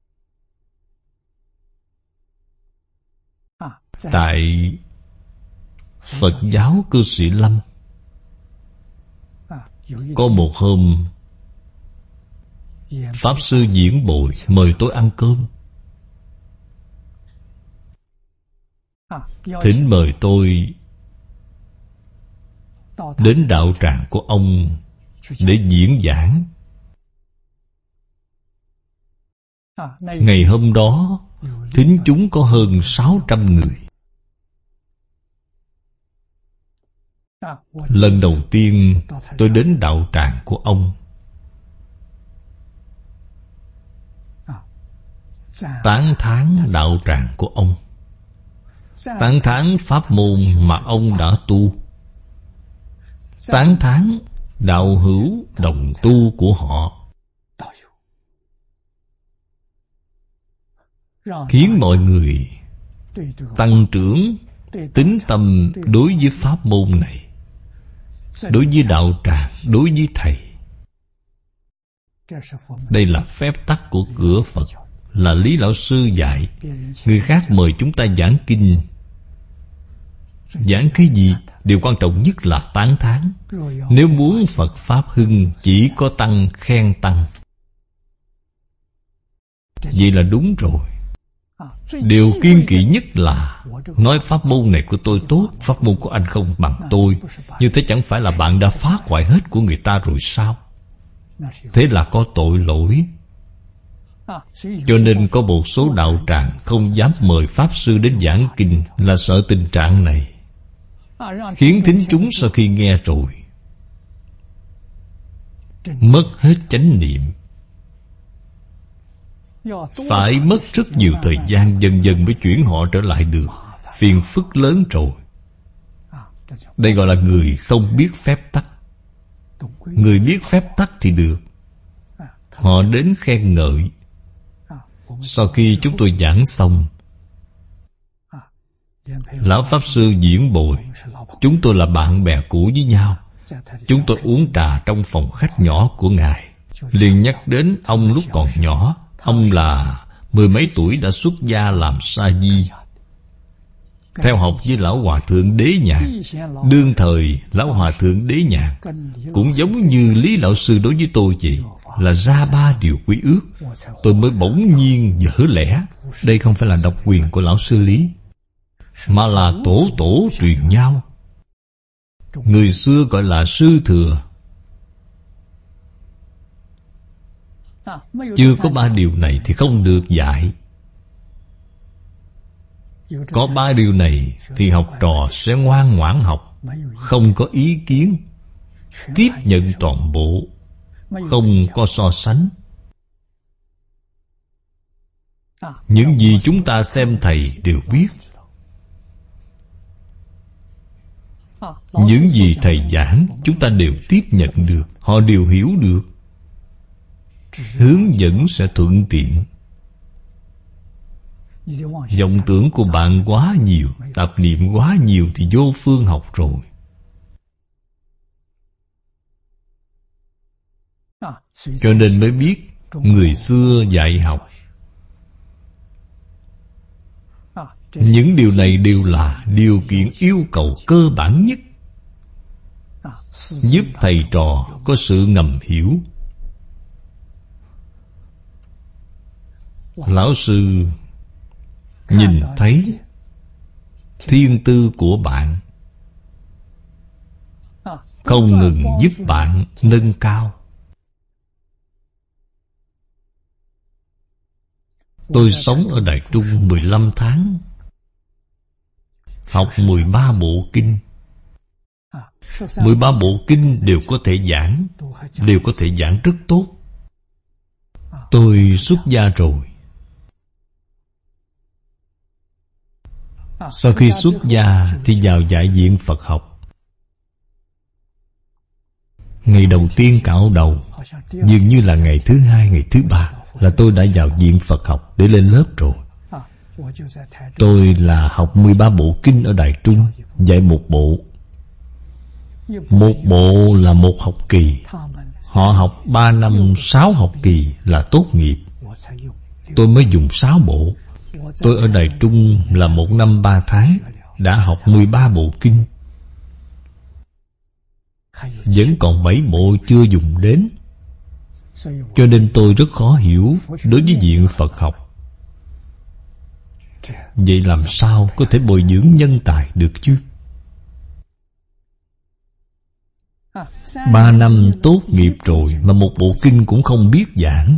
Tại Phật giáo Cư Sĩ Lâm, có một hôm Pháp Sư Diễn Bội mời tôi ăn cơm. Thỉnh mời tôi đến đạo tràng của ông để diễn giảng. Ngày hôm đó thính chúng có hơn sáu trăm người. Lần đầu tiên tôi đến đạo tràng của ông, tán thán đạo tràng của ông, tán thán pháp môn mà ông đã tu, tán thán đạo hữu đồng tu của họ, khiến mọi người tăng trưởng tín tâm đối với pháp môn này. đối với đạo tràng, đối với thầy. Đây là phép tắc của cửa Phật, là Lý Lão Sư dạy. Người khác mời chúng ta giảng kinh, giảng cái gì? Điều quan trọng nhất là tán thán. Nếu muốn Phật Pháp hưng, chỉ có tăng khen tăng. Vậy là đúng rồi. Điều kiên kỵ nhất là nói pháp môn này của tôi tốt, pháp môn của anh không bằng tôi. Như thế chẳng phải là bạn đã phá hoại hết của người ta rồi sao? Thế là có tội lỗi. Cho nên có một số đạo tràng không dám mời Pháp Sư đến giảng kinh, là sợ tình trạng này, khiến thính chúng sau khi nghe rồi mất hết chánh niệm, phải mất rất nhiều thời gian, dần dần mới chuyển họ trở lại được. Phiền phức lớn rồi. Đây gọi là người không biết phép tắc. Người biết phép tắc thì được, họ đến khen ngợi. Sau khi chúng tôi giảng xong, Lão Pháp Sư diễn bồi, chúng tôi là bạn bè cũ với nhau. Chúng tôi uống trà trong phòng khách nhỏ của Ngài, liền nhắc đến ông lúc còn nhỏ. Ông là mười mấy tuổi đã xuất gia làm sa di, theo học với Lão Hòa Thượng Đế Nhàn. Đương thời Lão Hòa Thượng Đế Nhàn cũng giống như Lý Lão Sư đối với tôi vậy, là ra ba điều quy ước. Tôi mới bỗng nhiên vỡ lẽ. Đây không phải là độc quyền của Lão Sư Lý, mà là tổ tổ truyền nhau. Người xưa gọi là sư thừa. Chưa có ba điều này thì không được dạy. Có ba điều này thì học trò sẽ ngoan ngoãn học, không có ý kiến, tiếp nhận toàn bộ, không có so sánh. Những gì chúng ta xem thầy đều biết. Những gì thầy giảng chúng ta đều tiếp nhận được, họ đều hiểu được. Hướng dẫn sẽ thuận tiện. Vọng tưởng của bạn quá nhiều, tạp niệm quá nhiều thì vô phương học rồi. Cho nên mới biết người xưa dạy học. Những điều này đều là điều kiện yêu cầu cơ bản nhất, giúp thầy trò có sự ngầm hiểu. Lão Sư nhìn thấy thiên tư của bạn, không ngừng giúp bạn nâng cao. Tôi sống ở Đài Trung mười lăm tháng, học mười ba bộ kinh. Mười ba bộ kinh đều có thể giảng, đều có thể giảng rất tốt. Tôi xuất gia rồi. Sau khi xuất gia thì vào Đại viện Phật học. Ngày đầu tiên cạo đầu, dường như là ngày thứ hai, ngày thứ ba là tôi đã vào viện Phật học để lên lớp rồi. Tôi là học mười ba bộ kinh ở Đài Trung, dạy một bộ. Một bộ là một học kỳ. Họ học ba năm, sáu học kỳ là tốt nghiệp. Tôi mới dùng sáu bộ. Tôi ở Đài Trung là một năm ba tháng, đã học mười ba bộ kinh. Vẫn còn bảy bộ chưa dùng đến. Cho nên tôi rất khó hiểu đối với viện Phật học. Vậy làm sao có thể bồi dưỡng nhân tài được chứ? Ba năm tốt nghiệp rồi mà một bộ kinh cũng không biết giảng.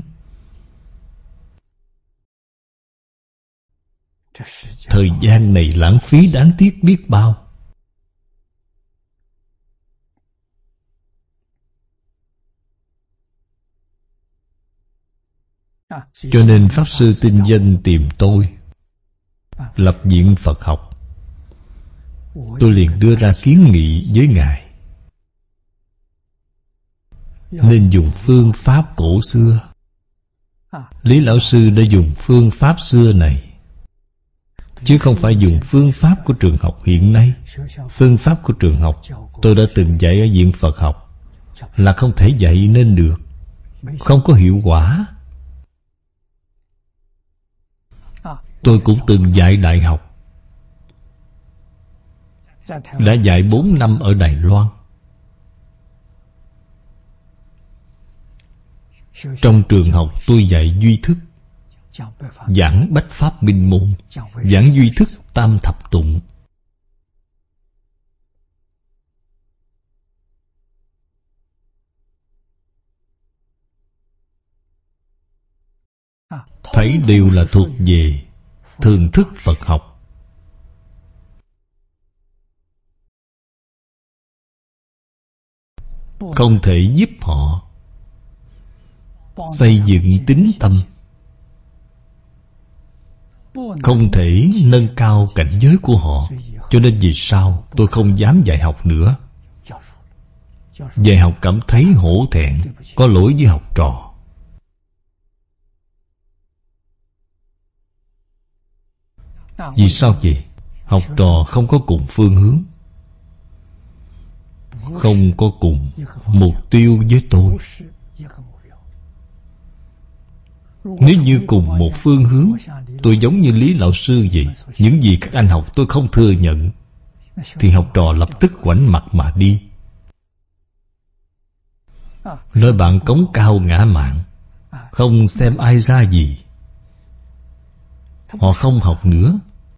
Thời gian này lãng phí đáng tiếc biết bao. Cho nên Pháp Sư Tinh Dân tìm tôi lập viện Phật học. Tôi liền đưa ra kiến nghị với Ngài nên dùng phương pháp cổ xưa. Lý Lão Sư đã dùng phương pháp xưa này, chứ không phải dùng phương pháp của trường học hiện nay. Phương pháp của trường học Tôi đã từng dạy ở viện Phật học, là không thể dạy nên được, không có hiệu quả. Tôi cũng từng dạy đại học, đã dạy bốn năm ở Đài Loan. Trong trường học tôi dạy duy thức, giảng bách pháp minh môn, giảng duy thức tam thập tụng. Thấy đều là thuộc về thường thức Phật học. Không thể giúp họ xây dựng tín tâm, không thể nâng cao cảnh giới của họ. Cho nên vì sao tôi không dám dạy học nữa. Dạy học cảm thấy hổ thẹn, có lỗi với học trò. Vì sao vậy? Học trò không có cùng phương hướng, không có cùng mục tiêu với tôi. Nếu như cùng một phương hướng, tôi giống như Lý Lão Sư vậy. Những gì các anh học tôi không thừa nhận, thì học trò lập tức ngoảnh mặt mà đi. Nói bạn cống cao ngã mạn, không xem ai ra gì, họ không học nữa.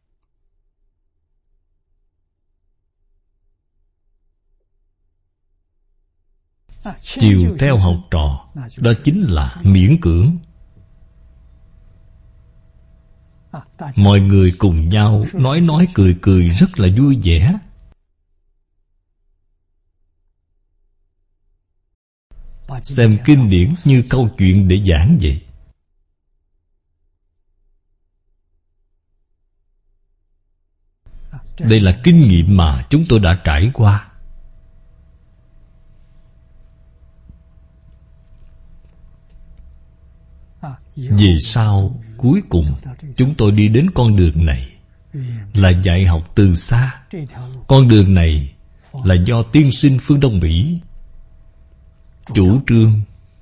Chiều theo học trò, đó chính là miễn cưỡng. Mọi người cùng nhau nói nói cười cười rất là vui vẻ. Xem kinh điển như câu chuyện để giảng vậy. Đây là kinh nghiệm mà chúng tôi đã trải qua. Vì sao cuối cùng chúng tôi đi đến con đường này, là dạy học từ xa. Con đường này là do tiên sinh phương Đông Mỹ chủ trương.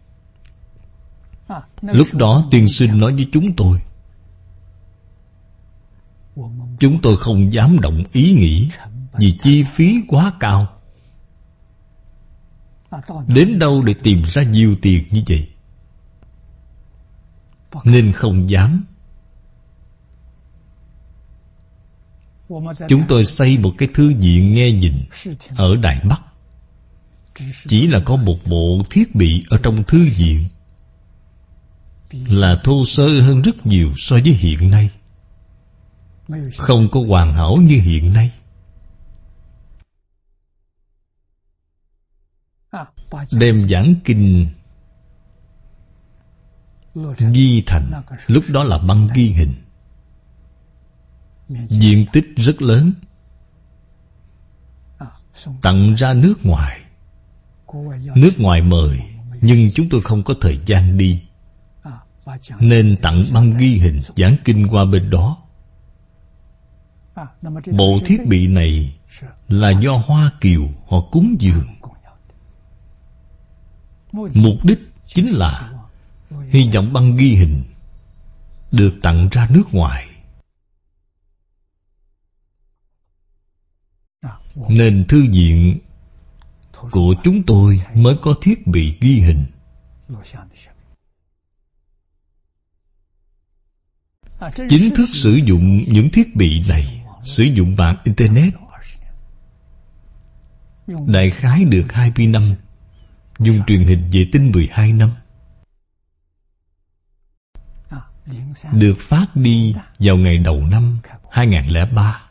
Lúc đó tiên sinh nói với chúng tôi, chúng tôi không dám động ý nghĩ, vì chi phí quá cao. Đến đâu để tìm ra nhiều tiền như vậy, nên không dám. Chúng tôi xây một cái thư viện nghe nhìn ở Đài Bắc. Chỉ là có một bộ thiết bị ở trong thư viện, là thô sơ hơn rất nhiều so với hiện nay, không có hoàn hảo như hiện nay. Đem giảng kinh ghi thành, lúc đó là băng ghi hình, diện tích rất lớn, tặng ra nước ngoài. Nước ngoài mời, nhưng chúng tôi không có thời gian đi, nên tặng băng ghi hình giảng kinh qua bên đó. Bộ thiết bị này là do Hoa Kiều họ cúng dường. Mục đích chính là hy vọng băng ghi hình được tặng ra nước ngoài, nên thư viện của chúng tôi mới có thiết bị ghi hình. Chính thức sử dụng những thiết bị này, sử dụng mạng Internet, đại khái được hai mươi năm, dùng truyền hình vệ tinh mười hai năm. Được phát đi vào ngày đầu năm hai nghìn lẻ ba.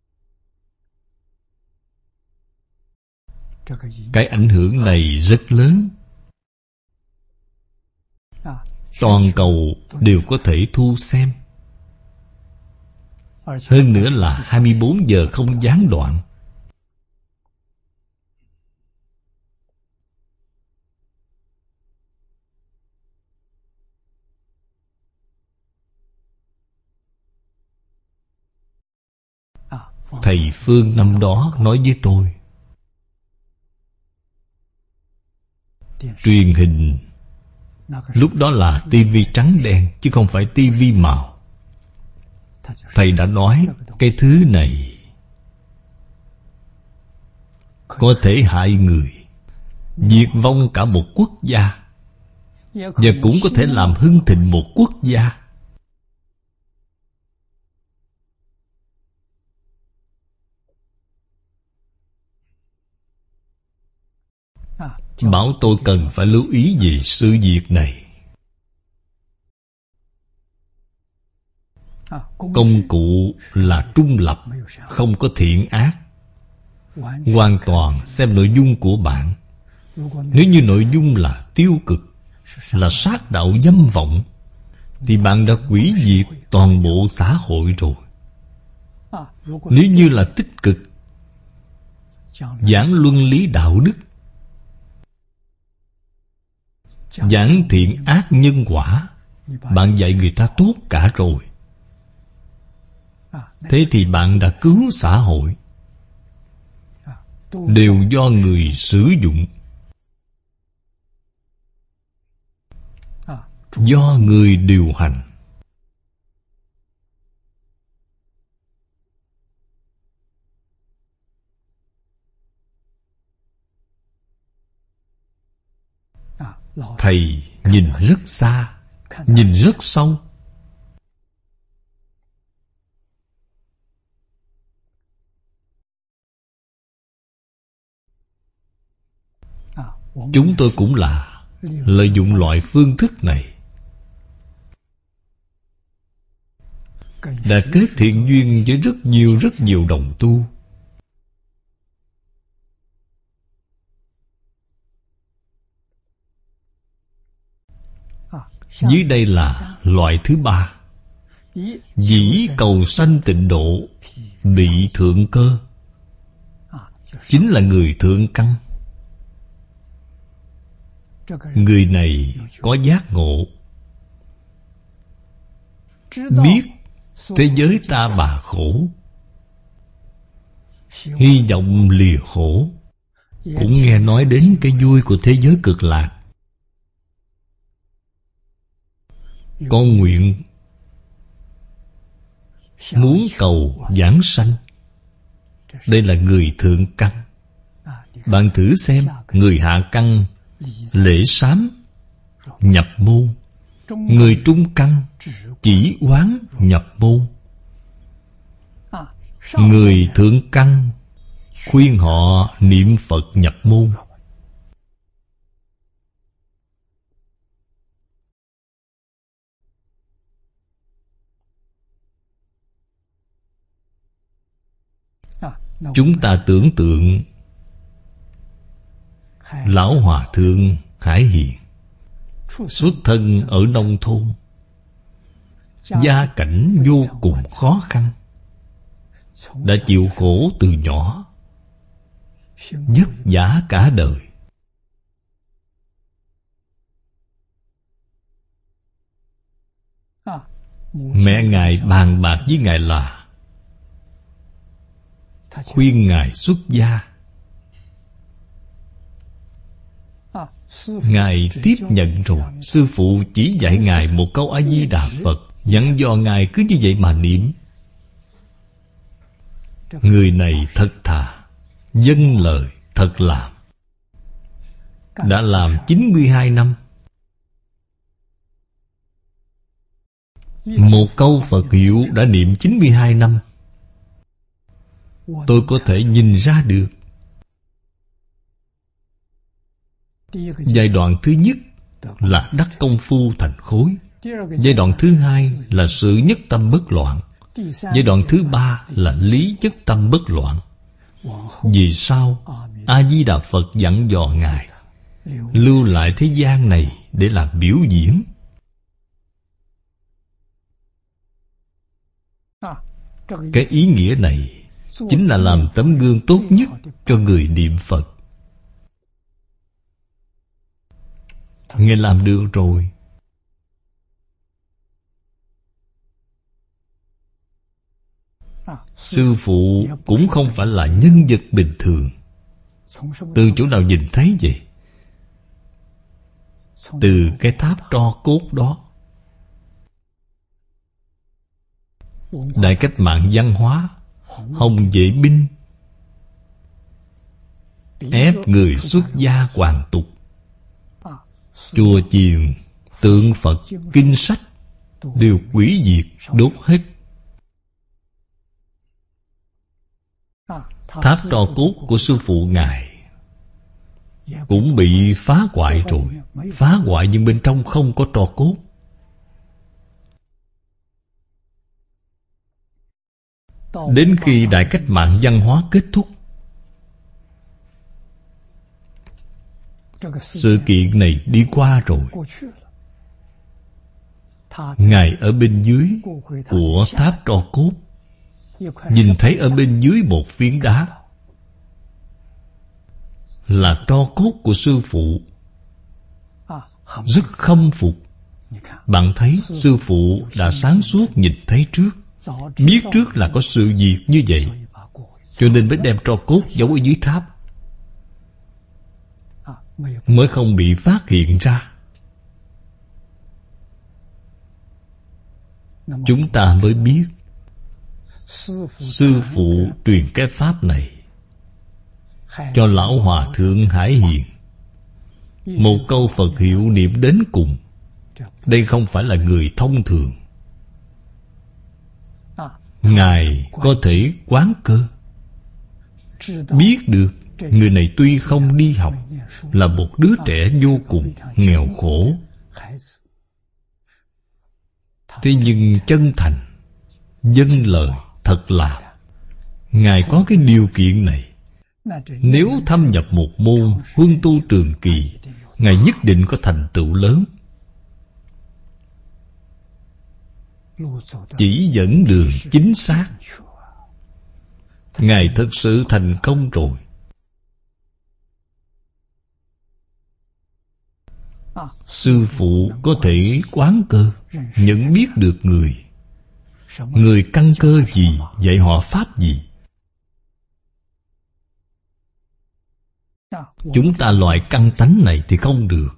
Cái ảnh hưởng này rất lớn. Toàn cầu đều có thể thu xem. Hơn nữa là hai mươi bốn giờ không gián đoạn. Thầy Phương năm đó nói với tôi, truyền hình. Lúc đó là tivi trắng đen, chứ không phải tivi màu. Thầy đã nói cái thứ này có thể hại người, diệt vong cả một quốc gia, và cũng có thể làm hưng thịnh một quốc gia. Bảo tôi cần phải lưu ý về sự việc này. Công cụ là trung lập, không có thiện ác, hoàn toàn xem nội dung của bạn. Nếu như nội dung là tiêu cực, là sát đạo dâm vọng, thì bạn đã hủy diệt toàn bộ xã hội rồi. Nếu như là tích cực, giảng luân lý đạo đức, giảng thiện ác nhân quả, bạn dạy người ta tốt cả rồi. Thế thì bạn đã cứu xã hội. Đều do người sử dụng, do người điều hành. Thầy nhìn rất xa, nhìn rất sâu. Chúng tôi cũng là lợi dụng loại phương thức này, đã kết thiện duyên với rất nhiều rất nhiều đồng tu. Dưới đây là loại thứ ba: dĩ cầu sanh tịnh độ, bị thượng cơ. Chính là người thượng căn. Người này có giác ngộ, biết thế giới ta bà khổ, hy vọng lìa khổ, cũng nghe nói đến cái vui của thế giới cực lạc, có nguyện muốn cầu giảng sanh. Đây là người thượng căn. Bạn thử xem, người hạ căn lễ sám nhập môn, người trung căn chỉ quán nhập môn, người thượng căn khuyên họ niệm Phật nhập môn. Chúng ta tưởng tượng Lão Hòa Thượng Hải Hiền xuất thân ở nông thôn, gia cảnh vô cùng khó khăn, đã chịu khổ từ nhỏ, vất vả cả đời. Mẹ Ngài bàn bạc với Ngài là khuyên Ngài xuất gia. Ngài tiếp nhận rồi. Sư phụ chỉ dạy Ngài một câu A Di Đà Phật, dặn dò Ngài cứ như vậy mà niệm. Người này thật thà, vâng lời, thật làm. Đã làm chín mươi hai năm. Một câu Phật hiệu đã niệm chín mươi hai năm. Tôi có thể nhìn ra được. Giai đoạn thứ nhất là đắc công phu thành khối. Giai đoạn thứ hai là sự nhất tâm bất loạn. Giai đoạn thứ ba là lý nhất tâm bất loạn. Vì sao A Di Đà Phật dặn dò Ngài lưu lại thế gian này để làm biểu diễn? Cái ý nghĩa này chính là làm tấm gương tốt nhất cho người niệm Phật. Ngài làm được rồi. Sư phụ cũng không phải là nhân vật bình thường. Từ chỗ nào nhìn thấy vậy? từ cái tháp tro cốt đó. Đại cách mạng văn hóa, Hồng Vệ binh ép người xuất gia hoàn tục. Chùa chiền, tượng Phật, kinh sách đều hủy diệt, đốt hết. Tháp tro cốt của sư phụ Ngài cũng bị phá hoại rồi. Phá hoại nhưng bên trong không có tro cốt. Đến khi đại cách mạng văn hóa kết thúc, sự kiện này đi qua rồi. Ngài ở bên dưới của tháp tro cốt, nhìn thấy ở bên dưới một phiến đá là tro cốt của sư phụ, rất khâm phục. Bạn thấy sư phụ đã sáng suốt nhìn thấy trước, biết trước là có sự việc như vậy, cho nên mới đem tro cốt giấu ở dưới tháp, mới không bị phát hiện ra. Chúng ta mới biết sư phụ truyền cái pháp này cho lão hòa thượng Hải Hiền. Một câu Phật hiệu niệm đến cùng. Đây không phải là người thông thường. Ngài có thể quán cơ, biết được người này tuy không đi học, là một đứa trẻ vô cùng nghèo khổ, thế nhưng chân thành, vâng lời, thật làm. Ngài có cái điều kiện này. Nếu thâm nhập một môn huân tu trường kỳ, Ngài nhất định có thành tựu lớn. Chỉ dẫn đường chính xác, Ngài thực sự thành công rồi. Sư phụ có thể quán cơ, nhận biết được người. Người căn cơ gì, dạy họ pháp gì. Chúng ta loại căn tánh này thì không được.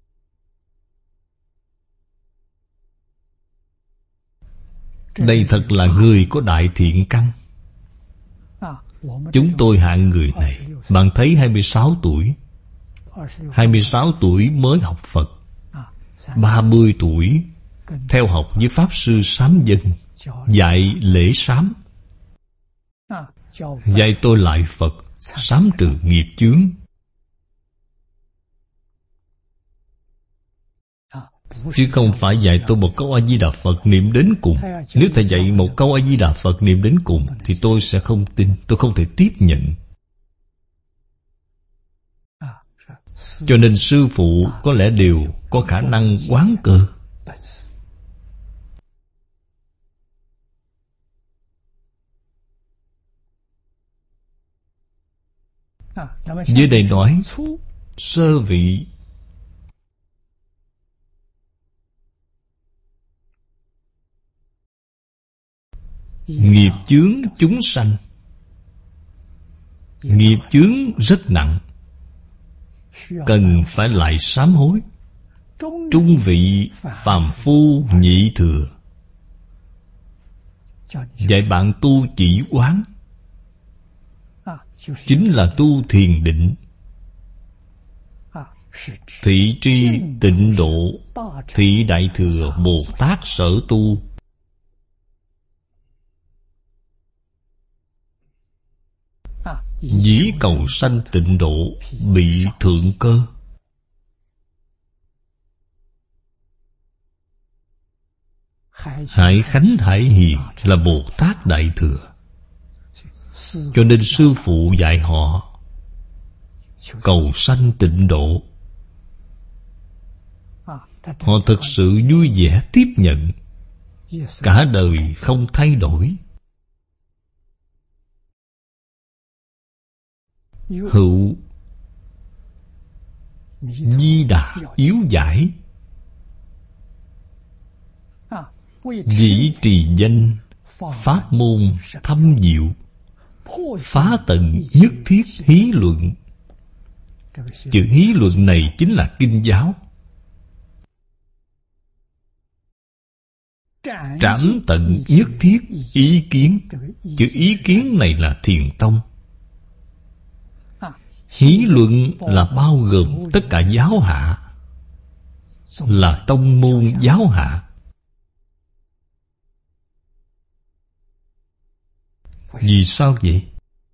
Đây thật là người có đại thiện căn. Chúng tôi hạng người này, bạn thấy hai mươi sáu tuổi, hai mươi sáu tuổi mới học Phật, ba mươi tuổi theo học với Pháp Sư Sám Dân, dạy lễ sám, dạy tôi lại Phật, sám trừ nghiệp chướng. Chứ không phải dạy tôi một câu A-di-đà Phật niệm đến cùng. Nếu thầy dạy một câu A-di-đà Phật niệm đến cùng thì tôi sẽ không tin, tôi không thể tiếp nhận. Cho nên sư phụ có lẽ đều có khả năng quán cơ. Dưới đây nói sơ vị. Nghiệp chướng chúng sanh. Nghiệp chướng rất nặng, cần phải lại sám hối. Trung vị phàm phu nhị thừa, dạy bạn tu chỉ quán, chính là tu thiền định. Thị tri tịnh độ, thị đại thừa Bồ Tát sở tu. Dĩ cầu sanh tịnh độ, bị thượng cơ. Hải Khánh Hải Hiền là Bồ Tát Đại Thừa. Cho nên sư phụ dạy họ cầu sanh tịnh độ. Họ thực sự vui vẻ tiếp nhận, cả đời không thay đổi. Hữu Di Đà yếu giải, dĩ trì danh pháp môn thâm diệu, phá tận nhất thiết hí luận. Chữ hí luận này chính là kinh giáo. trảm tận nhất thiết ý kiến. Chữ ý kiến này là Thiền tông. Hí luận là bao gồm tất cả giáo hạ, là tông môn giáo hạ. Vì sao vậy?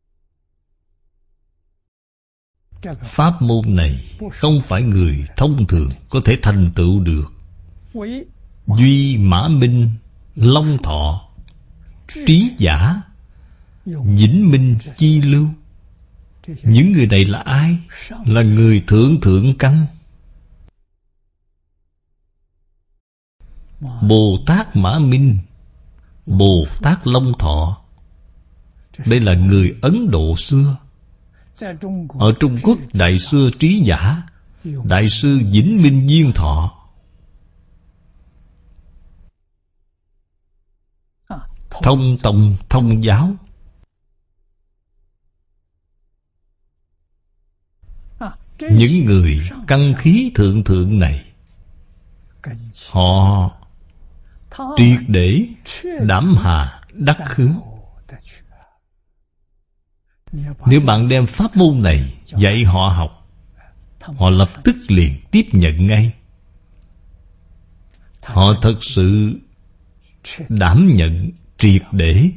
Pháp môn này không phải người thông thường có thể thành tựu được. Duy Mã Minh, Long Thọ, Trí Giả, Vĩnh Minh, Chi Lưu, những người này là ai? Là người thượng thượng căn. Bồ Tát Mã Minh, Bồ Tát Long Thọ, đây là người Ấn Độ xưa. Ở Trung Quốc, Đại sư Trí Giả, Đại sư Vĩnh Minh Viên Thọ. Thông tông, thông giáo. Những người căn khí thượng thượng này, họ triệt để đảm hà đắc khứ. Nếu bạn đem pháp môn này dạy họ học, họ lập tức liền tiếp nhận ngay. Họ thật sự đảm nhận triệt để.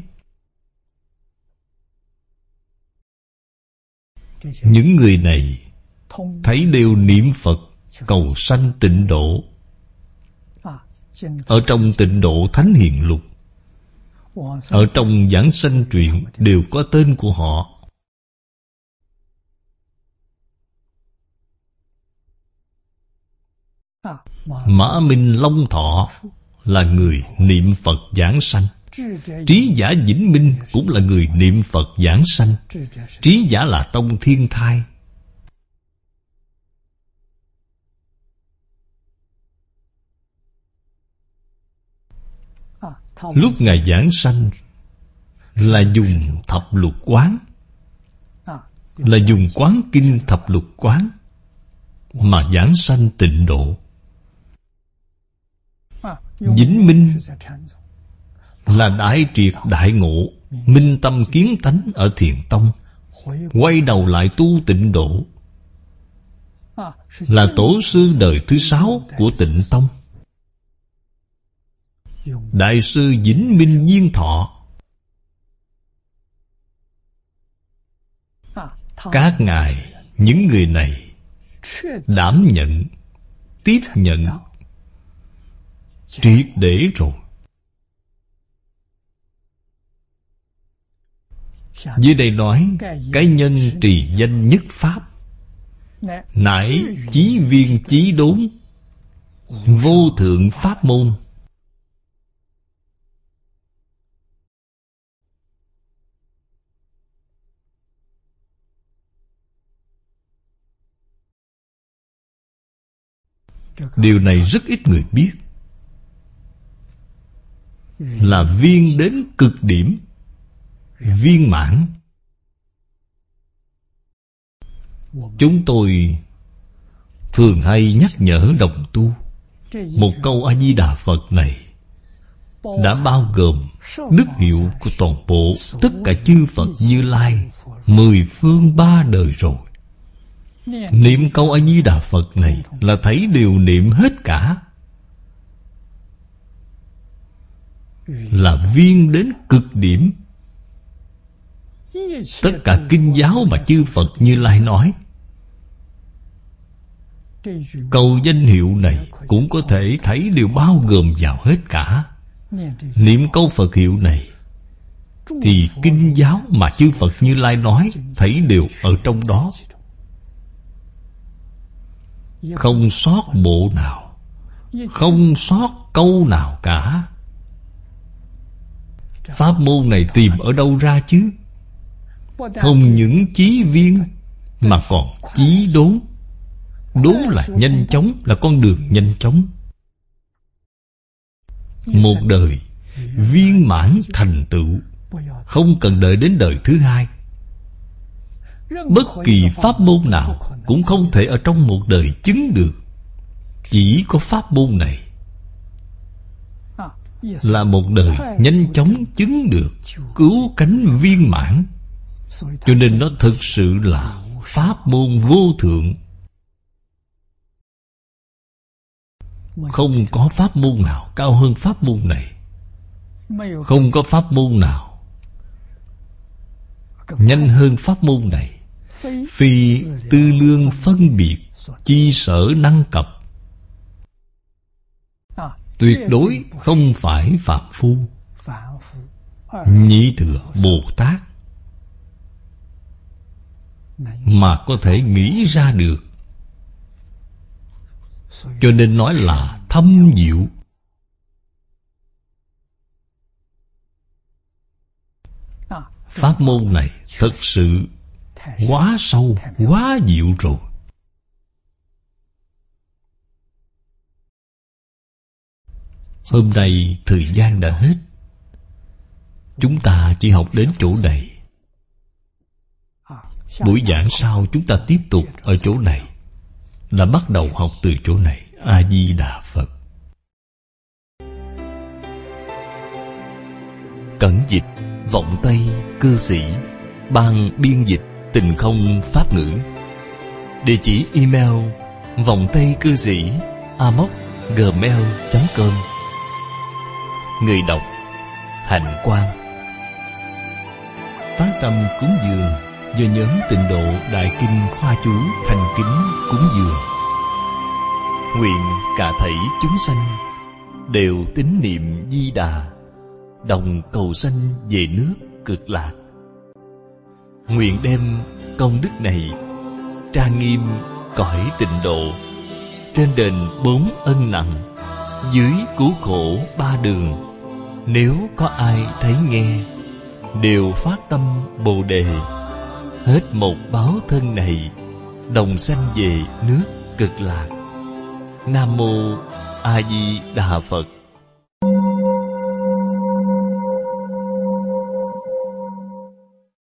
Những người này thấy đều niệm Phật cầu sanh tịnh độ. Ở trong Tịnh Độ Thánh Hiền Lục, ở trong Giảng Sanh Truyện đều có tên của họ. Mã Minh Long Thọ là người niệm Phật giảng sanh. Trí Giả Vĩnh Minh cũng là người niệm Phật giảng sanh. Trí Giả là tông thiên thai. Lúc Ngài giảng sanh là dùng thập lục quán, là dùng quán kinh thập lục quán mà giảng sanh tịnh độ. Vĩnh Minh là đại triệt đại ngộ, minh tâm kiến tánh ở Thiền tông, quay đầu lại tu tịnh độ, là tổ sư đời thứ sáu của Tịnh tông. Đại sư Vĩnh Minh Viên Thọ, các ngài, những người này đảm nhận, tiếp nhận triệt để rồi. Dưới đây nói cái nhân trì danh nhất pháp, nải chí viên chí đốn, vô thượng pháp môn. Điều này rất ít người biết. Là viên đến cực điểm, viên mãn. Chúng tôi thường hay nhắc nhở đồng tu, một câu A-di-đà Phật này đã bao gồm đức hiệu của toàn bộ tất cả chư Phật Như Lai mười phương ba đời rồi. Niệm câu A-di-đà Phật này là thấy đều niệm hết cả, là viên đến cực điểm. Tất cả kinh giáo mà chư Phật Như Lai nói, câu danh hiệu này cũng có thể thấy đều bao gồm vào hết cả. Niệm câu Phật hiệu này thì kinh giáo mà chư Phật Như Lai nói thấy đều ở trong đó, không sót bộ nào, không sót câu nào cả. Pháp môn này tìm ở đâu ra chứ? Không những chí viên mà còn chí đốn. Đốn là nhanh chóng, là con đường nhanh chóng. Một đời viên mãn thành tựu, không cần đợi đến đời thứ hai. Bất kỳ pháp môn nào cũng không thể ở trong một đời chứng được. Chỉ có pháp môn này. là một đời nhanh chóng chứng được cứu cánh viên mãn. Cho nên nó thực sự là pháp môn vô thượng. Không có pháp môn nào cao hơn pháp môn này. Không có pháp môn nào nhanh hơn pháp môn này. Phi tư lương phân biệt, chi sở năng cập. Tuyệt đối không phải phàm phu, nhị thừa Bồ Tát mà có thể nghĩ ra được. Cho nên nói là thâm diệu. Pháp môn này thật sự quá sâu, quá diệu rồi. Hôm nay thời gian đã hết. Chúng ta chỉ học đến chỗ này. Buổi giảng sau chúng ta tiếp tục ở chỗ này. Là bắt đầu học từ chỗ này. A-di-đà Phật. Cẩn dịch Vọng Tây Cư Sĩ, ban biên dịch Tình Không Pháp Ngữ. Địa chỉ email vọng tây cư sĩ a m o c gmail chấm com. Người đọc Hạnh Quang. Phát tâm cúng dường do nhóm Tịnh Độ Đại Kinh Khoa Chú thành kính cúng dường. Nguyện cả thảy chúng sanh đều tín niệm Di Đà, đồng cầu sanh về nước Cực Lạc. Nguyện đem công đức này trang nghiêm cõi Tịnh Độ, trên đền bốn ân nặng, dưới cứu khổ ba đường. Nếu có ai thấy nghe, đều phát tâm Bồ Đề, hết một báo thân này, đồng sanh về nước Cực Lạc. Nam mô A Di Đà Phật.